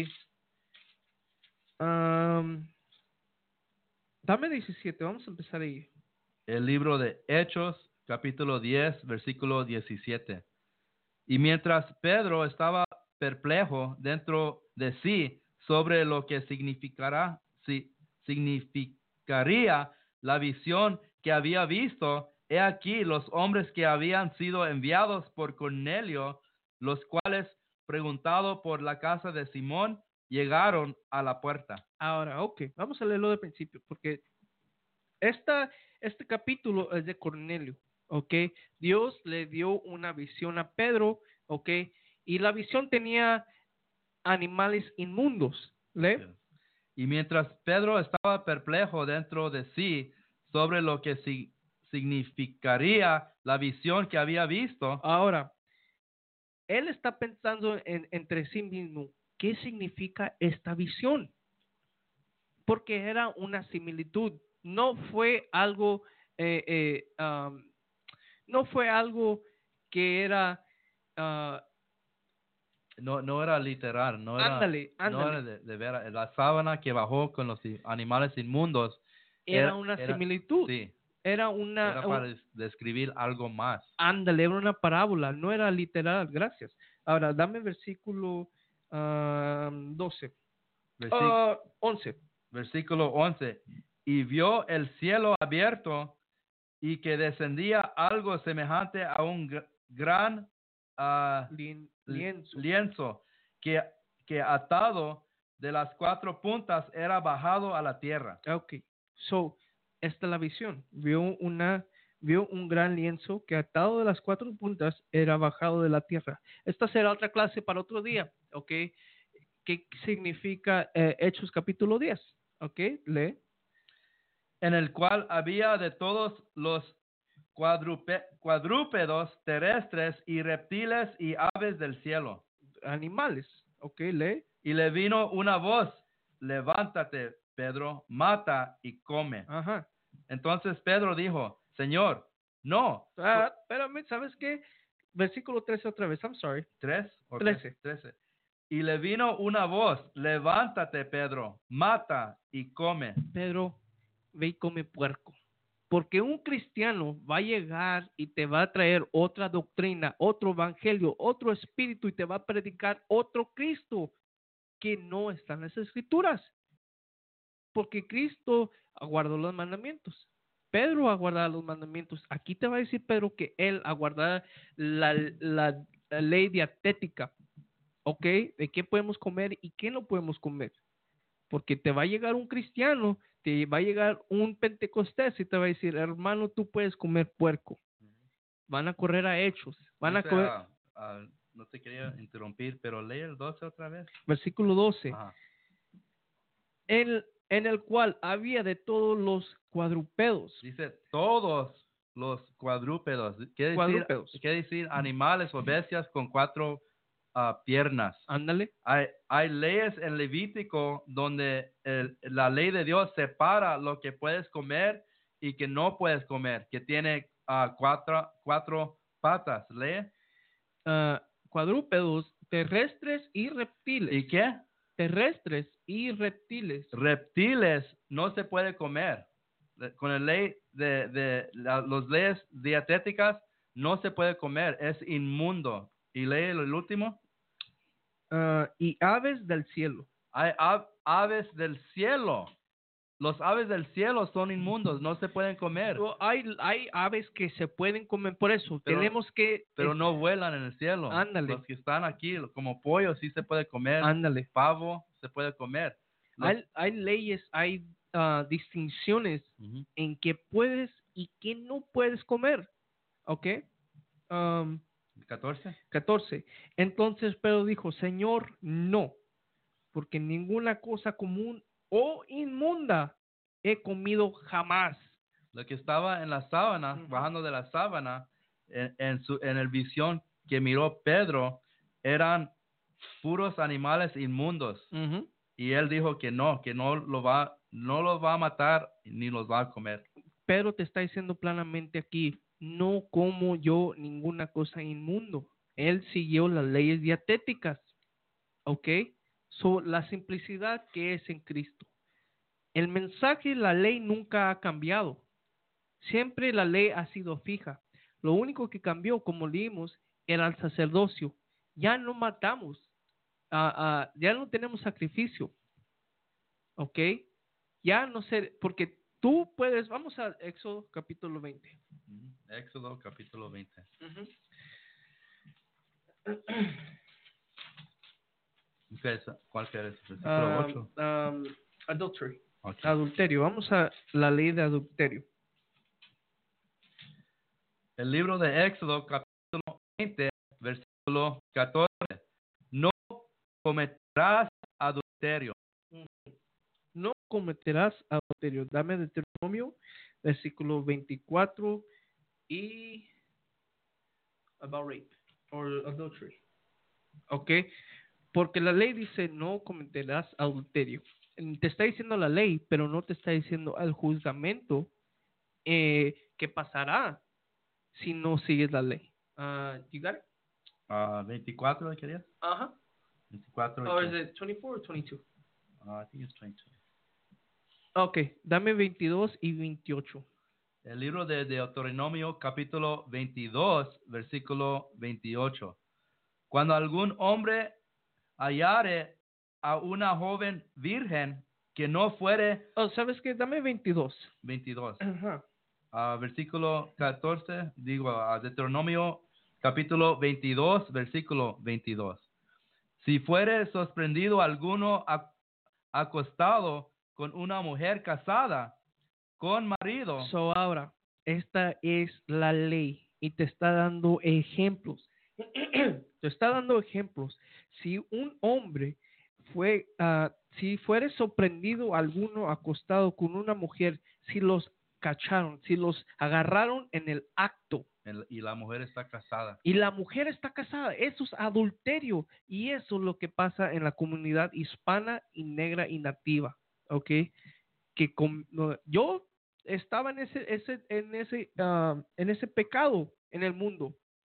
Um, dame diecisiete, vamos a empezar ahí. El libro de Hechos, capítulo diez, versículo diecisiete. Y mientras Pedro estaba perplejo dentro de sí sobre lo que significará, si, significaría la visión que había visto, he aquí los hombres que habían sido enviados por Cornelio, los cuales, preguntado por la casa de Simón, llegaron a la puerta. Ahora, ok, vamos a leerlo de principio, porque esta... Este capítulo es de Cornelio. ¿ok? Dios le dio una visión a Pedro, ¿ok? Y la visión tenía animales inmundos, ¿le? Sí. Y mientras Pedro estaba perplejo dentro de sí sobre lo que si- significaría la visión que había visto, Ahora, él está pensando en, entre sí mismo, ¿qué significa esta visión? Porque era una similitud, no fue algo, eh, eh, um, no fue algo que era, ah, no, no era literal, no era, ándale, no era ándale, de, de veras. La sábana que bajó con los i- animales inmundos era era, una era, similitud, sí, era una, era un- para des- describir algo más. ándale, era una parábola, no era literal, gracias. Ahora, dame versículo ah, doce, Versi- ah, once. Versículo once. Y vio el cielo abierto y que descendía algo semejante a un gr- gran ah, Lien- li- lienzo. lienzo que, que atado de las cuatro puntas era bajado a la tierra. Ok, so, esta es la visión. Vio una, vio un gran lienzo que atado de las cuatro puntas era bajado de la tierra. Esta será otra clase para otro día, ok. ¿Qué significa eh, Hechos capítulo diez? Ok, lee. En el cual había de todos los cuadrupe- cuadrúpedos terrestres y reptiles y aves del cielo. Animales, ok, lee. Y le vino una voz, levántate, Pedro, mata y come. Ajá. Entonces Pedro dijo, Señor, no. Ah, espérame, ¿sabes qué? Versículo trece otra vez, I'm sorry. ¿Tres? Ok, trece. trece. Y le vino una voz, levántate, Pedro, mata y come. Pedro, ve y come puerco. Porque un cristiano va a llegar y te va a traer otra doctrina, otro evangelio, otro espíritu y te va a predicar otro Cristo que no está en las escrituras. Porque Cristo aguardó los mandamientos. Pedro aguardaba los mandamientos. Aquí te va a decir Pedro que él aguardaba la, la, la ley dietética. ¿Ok? De qué podemos comer y qué no podemos comer. Porque te va a llegar un cristiano, te va a llegar un pentecostés y te va a decir, hermano, tú puedes comer puerco. Van a correr a hechos, van a Dice, correr, ah, ah, no te quería interrumpir, pero lee el doce otra vez. versículo doce, Ajá. en, en el cual había de todos los cuadrúpedos, Dice todos los cuadrúpedos. Quiere decir, cuadrúpedos, quiere decir animales o bestias con cuatro ah, piernas. ándale, Hay, hay leyes en Levítico donde el- la ley de Dios separa lo que puedes comer y que no puedes comer, que tiene ah, cuatro, cuatro patas. ¿Lee? ah, cuadrúpedos terrestres y reptiles, ¿Y qué? terrestres y reptiles, Reptiles no se puede comer. Le- Con la ley de, de la- los leyes dietéticas no se puede comer, es inmundo. ¿Y lee el último? ah, y aves del cielo. Hay av- aves del cielo. Los aves del cielo son inmundos, no se pueden comer, O Hay, hay aves que se pueden comer, por eso Pero- tenemos que, pero es- no vuelan en el cielo. ándale, Los que están aquí, como pollo, sí se puede comer, ándale. pavo se puede comer. Los- Hay, hay leyes, hay ah, distinciones Ujú. en que puedes y que no puedes comer. ¿Ok? Um, ¿catorce? catorce. Entonces Pedro dijo, Señor, no, porque ninguna cosa común o inmunda he comido jamás. Lo que estaba en la sábana, Ujú. bajando de la sábana, en, en su, en el visión que miró Pedro, eran puros animales inmundos. Ujú. Y él dijo que no, que no lo va, no los va a matar ni los va a comer. Pedro te está diciendo planamente aquí, no como yo ninguna cosa inmundo. Él siguió las leyes dietéticas, ¿ok? So, la simplicidad que es en Cristo. El mensaje, la ley nunca ha cambiado. Siempre la ley ha sido fija. Lo único que cambió, como leímos, era el sacerdocio. Ya no matamos, ah, ah, ya no tenemos sacrificio, ¿ok? Ya no sé, porque tú puedes, vamos a Éxodo capítulo veinte. Ujú. Éxodo capítulo veinte. Ujú. ¿Qué es? ¿Cuál que es? Versículo Um, ocho. um, adultery, Ok. adulterio. Vamos a la ley de adulterio. El libro de Éxodo, capítulo veinte, versículo catorce. No cometerás adulterio. No cometerás adulterio. Dame Deuteronomio, versículo veinticuatro y about rape or adultery. ¿Ok? Porque la ley dice no cometerás adulterio. Te está diciendo la ley, pero no te está diciendo el juzgamento eh, que pasará si no sigues la ley. Uh, you got it? Uh, veinticuatro, ¿querías? Ajá. veinticuatro. Or is it twenty-four or twenty-two? Uh, I think it's twenty-two. Ok, dame veintidós y veintiocho. El libro de Deuteronomio, capítulo veintidós, versículo veintiocho. Cuando algún hombre hallare a una joven virgen que no fuere... Oh, ¿sabes qué? Dame veintidós. veintidós. Ajá. Uh, versículo catorce, digo, uh, Deuteronomio, capítulo veintidós, versículo veintidós. Si fuere sorprendido alguno ac- acostado con una mujer casada, con marido... So ahora, esta es la ley y te está dando ejemplos. Te está dando ejemplos. Si un hombre fue, ah, si fuere sorprendido alguno acostado con una mujer, si los cacharon, si los agarraron en el acto el- y la mujer está casada. y la mujer está casada, eso es adulterio y eso es lo que pasa en la comunidad hispana y negra y nativa, ¿ok? Que con, no, yo estaba en ese, ese, en ese, ah, en ese pecado en el mundo,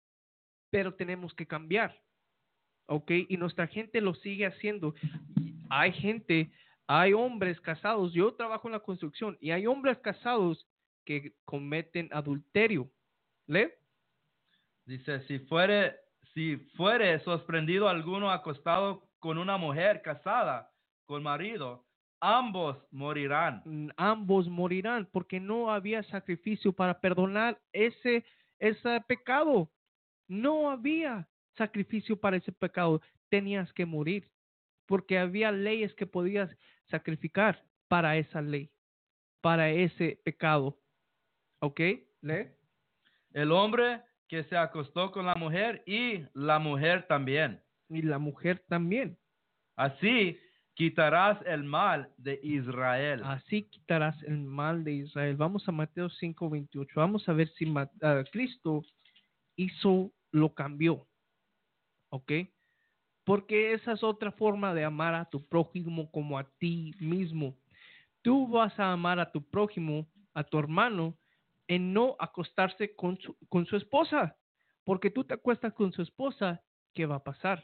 pero tenemos que cambiar, ¿ok? Y nuestra gente lo sigue haciendo. Hay gente, hay hombres casados, yo trabajo en la construcción y hay hombres casados que cometen adulterio. ¿Le? Dice, si fuere, si fuere sorprendido alguno acostado con una mujer casada, con marido, ambos morirán. Mm, ambos morirán porque no había sacrificio para perdonar ese, ese pecado. No había sacrificio para ese pecado. Tenías que morir porque había leyes que podías sacrificar para esa ley, para ese pecado. ¿Ok? ¿Le? El hombre que se acostó con la mujer y la mujer también. Y la mujer también. Así quitarás el mal de Israel. Así quitarás el mal de Israel. Vamos a Mateo cinco veintiocho. Vamos a ver si Ma- ah, Cristo hizo, lo cambió. ¿Ok? Porque esa es otra forma de amar a tu prójimo como a ti mismo. Tú vas a amar a tu prójimo, a tu hermano, en no acostarse con su, con su esposa. Porque tú te acuestas con su esposa, ¿qué va a pasar?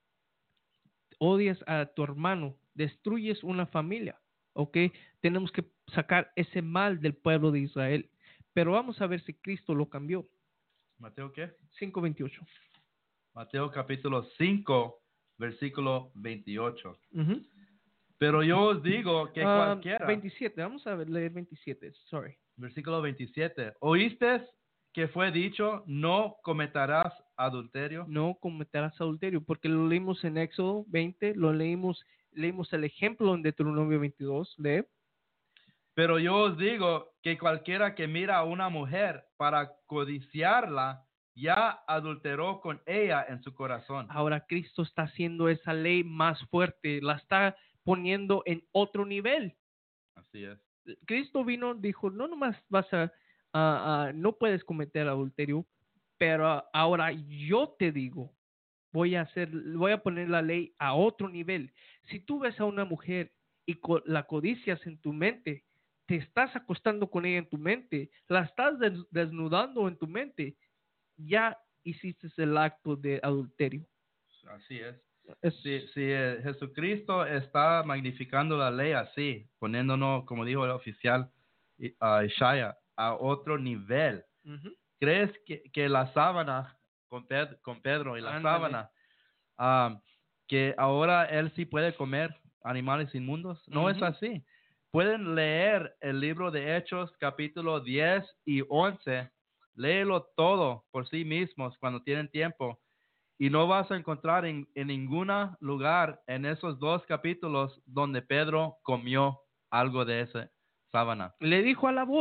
Odias a tu hermano, destruyes una familia, ¿ok? Tenemos que sacar ese mal del pueblo de Israel. Pero vamos a ver si Cristo lo cambió. ¿Mateo qué? cinco veintiocho. Mateo capítulo cinco, versículo veintiocho. Ujú. Pero yo os digo que Ah, cualquiera... veintisiete, vamos a ver, leer veintisiete, sorry. Versículo veintisiete. ¿Oíste que fue dicho, no cometerás adulterio? No cometerás adulterio, porque lo leímos en Éxodo veinte, lo leímos, leímos el ejemplo en Deuteronomio veintidós, lee. Pero yo os digo que cualquiera que mira a una mujer para codiciarla, ya adulteró con ella en su corazón. Ahora Cristo está haciendo esa ley más fuerte, la está poniendo en otro nivel. Así es. Cristo vino, dijo, no nomás vas a, a- a- no puedes cometer adulterio, pero ahora yo te digo, voy a hacer, voy a poner la ley a otro nivel. Si tú ves a una mujer y co- la codicias en tu mente, te estás acostando con ella en tu mente, la estás des- desnudando en tu mente, ya hiciste el acto de adulterio. Así es. Es- Si, si eh, Jesucristo está magnificando la ley así, poniéndonos, como dijo el oficial y- a Ishaya, a otro nivel, Ujú. ¿crees que, que la sábana con, Ped- con Pedro y la Ándale. sábana, ah, que ahora él sí puede comer animales inmundos? No es Ujú. así. Pueden leer el libro de Hechos, capítulo diez y once. Léelo todo por sí mismos cuando tienen tiempo. Y no vas a encontrar en, en ningún lugar en esos dos capítulos donde Pedro comió algo de esa sábana. Le dijo a la voz,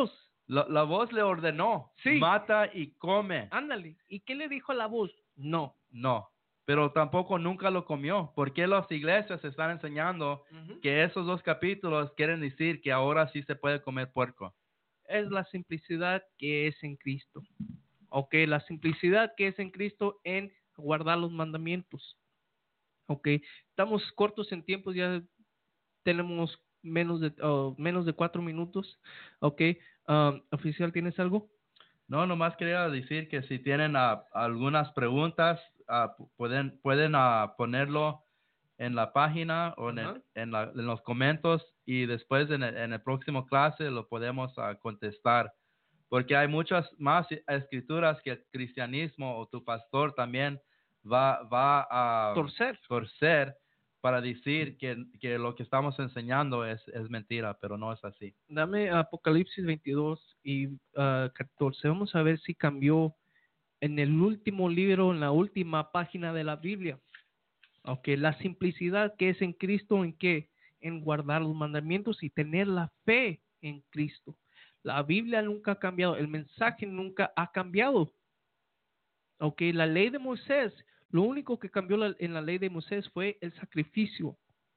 La, la voz le ordenó, Sí. mata y come. Ándale. ¿Y qué le dijo a la voz? No. No, pero tampoco nunca lo comió. ¿Por qué las iglesias están enseñando Ujú. que esos dos capítulos quieren decir que ahora sí se puede comer puerco? Es la simplicidad que es en Cristo. Ok, la simplicidad que es en Cristo en guardar los mandamientos. Ok, estamos cortos en tiempo, ya tenemos menos de, oh, menos de cuatro minutos. Ok, um, oficial, ¿tienes algo? No, nomás quería decir que si tienen ah, algunas preguntas, ah, pu- pueden, pueden ah, ponerlo en la página o en, el- Ajá. en, la- en los comentarios y después en el, en el próximo clase lo podemos ah, contestar. Porque hay muchas más escrituras que el cristianismo o tu pastor también va, va a Torcer. torcer para decir que, que lo que estamos enseñando es, es mentira, pero no es así. Dame Apocalipsis veintidós y ah, catorce. Vamos a ver si cambió en el último libro, en la última página de la Biblia. Ok, la simplicidad que es en Cristo, ¿en qué? En guardar los mandamientos y tener la fe en Cristo. La Biblia nunca ha cambiado, el mensaje nunca ha cambiado. Ok, la ley de Moisés, lo único que cambió la- en la ley de Moisés fue el sacrificio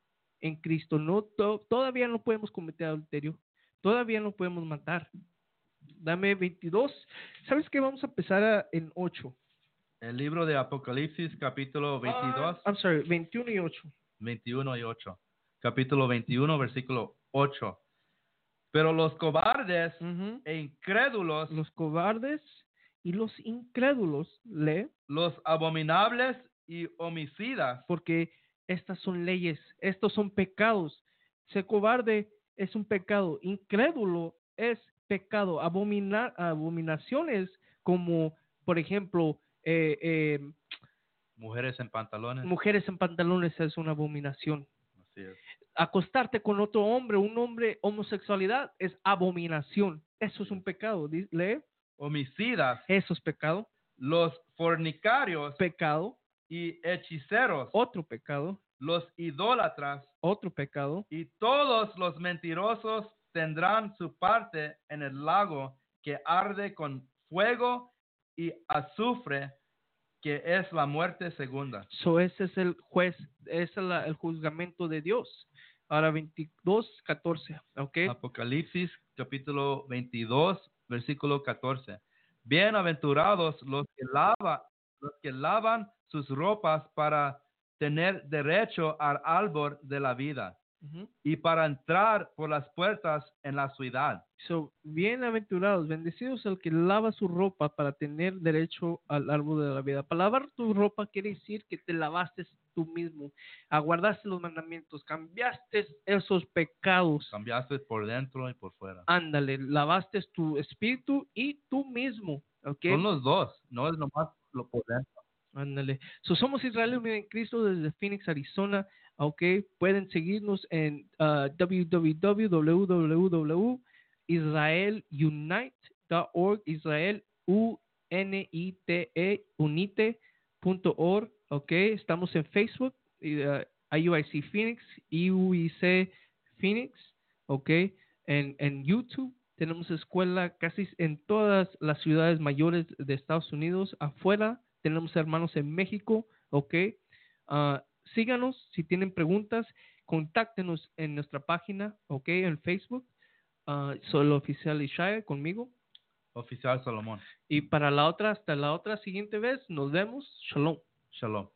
en Cristo. No, to- todavía no podemos cometer adulterio, todavía no podemos matar. Dame veintidós. ¿Sabes qué? Vamos a empezar a- en ocho. El libro de Apocalipsis, capítulo veintidós, I'm sorry, veintiuno y ocho. veintiuno y ocho. Capítulo veintiuno, versículo ocho. Pero los cobardes Ujú. e incrédulos, Los cobardes y los incrédulos, lee, los abominables y homicidas, porque estas son leyes, estos son pecados. Ser cobarde es un pecado, incrédulo es pecado, Abomina- abominaciones como, por ejemplo, eh, eh, mujeres en pantalones. mujeres en pantalones es una abominación. Así es. Acostarte con otro hombre, un hombre, homosexualidad es abominación. Eso es un pecado. Di- Lee, Homicidas, eso es pecado. los fornicarios Pecado, y hechiceros, otro pecado, los idólatras otro pecado. y todos los mentirosos tendrán su parte en el lago que arde con fuego y azufre, que es la muerte segunda. So ese es el juez, ese es la- el juzgamento de Dios. Ahora veintidós, catorce, ¿ok? Apocalipsis capítulo veintidós, versículo catorce. Bienaventurados los que lavan, los que lavan sus ropas para tener derecho al árbol de la vida Ujú. y para entrar por las puertas en la ciudad. So, bienaventurados, bendecidos el que lava su ropa para tener derecho al árbol de la vida. Para lavar tu ropa quiere decir que te lavaste tú mismo, aguardaste los mandamientos, cambiaste esos pecados. Cambiaste por dentro y por fuera. Ándale, lavaste tu espíritu y tú mismo, ¿ok? Son los dos, no es nomás lo por dentro. Ándale. So, somos Israel Unido en Cristo desde Phoenix, Arizona. Ok, pueden seguirnos en uh, w w w punto w w w punto israel unite punto org, Israel U N I T E unite punto org. Ok, estamos en Facebook, uh, I U I C Phoenix, I U I C Phoenix. Ok, en, en YouTube tenemos escuela casi en todas las ciudades mayores de Estados Unidos. Afuera tenemos hermanos en México, ok. Ah, síganos si tienen preguntas, contáctenos en nuestra página, ok, en Facebook. Ah, soy el oficial Ishaya conmigo. Oficial Salomón. Y para la otra, hasta la otra siguiente vez, nos vemos. Shalom. Shalom.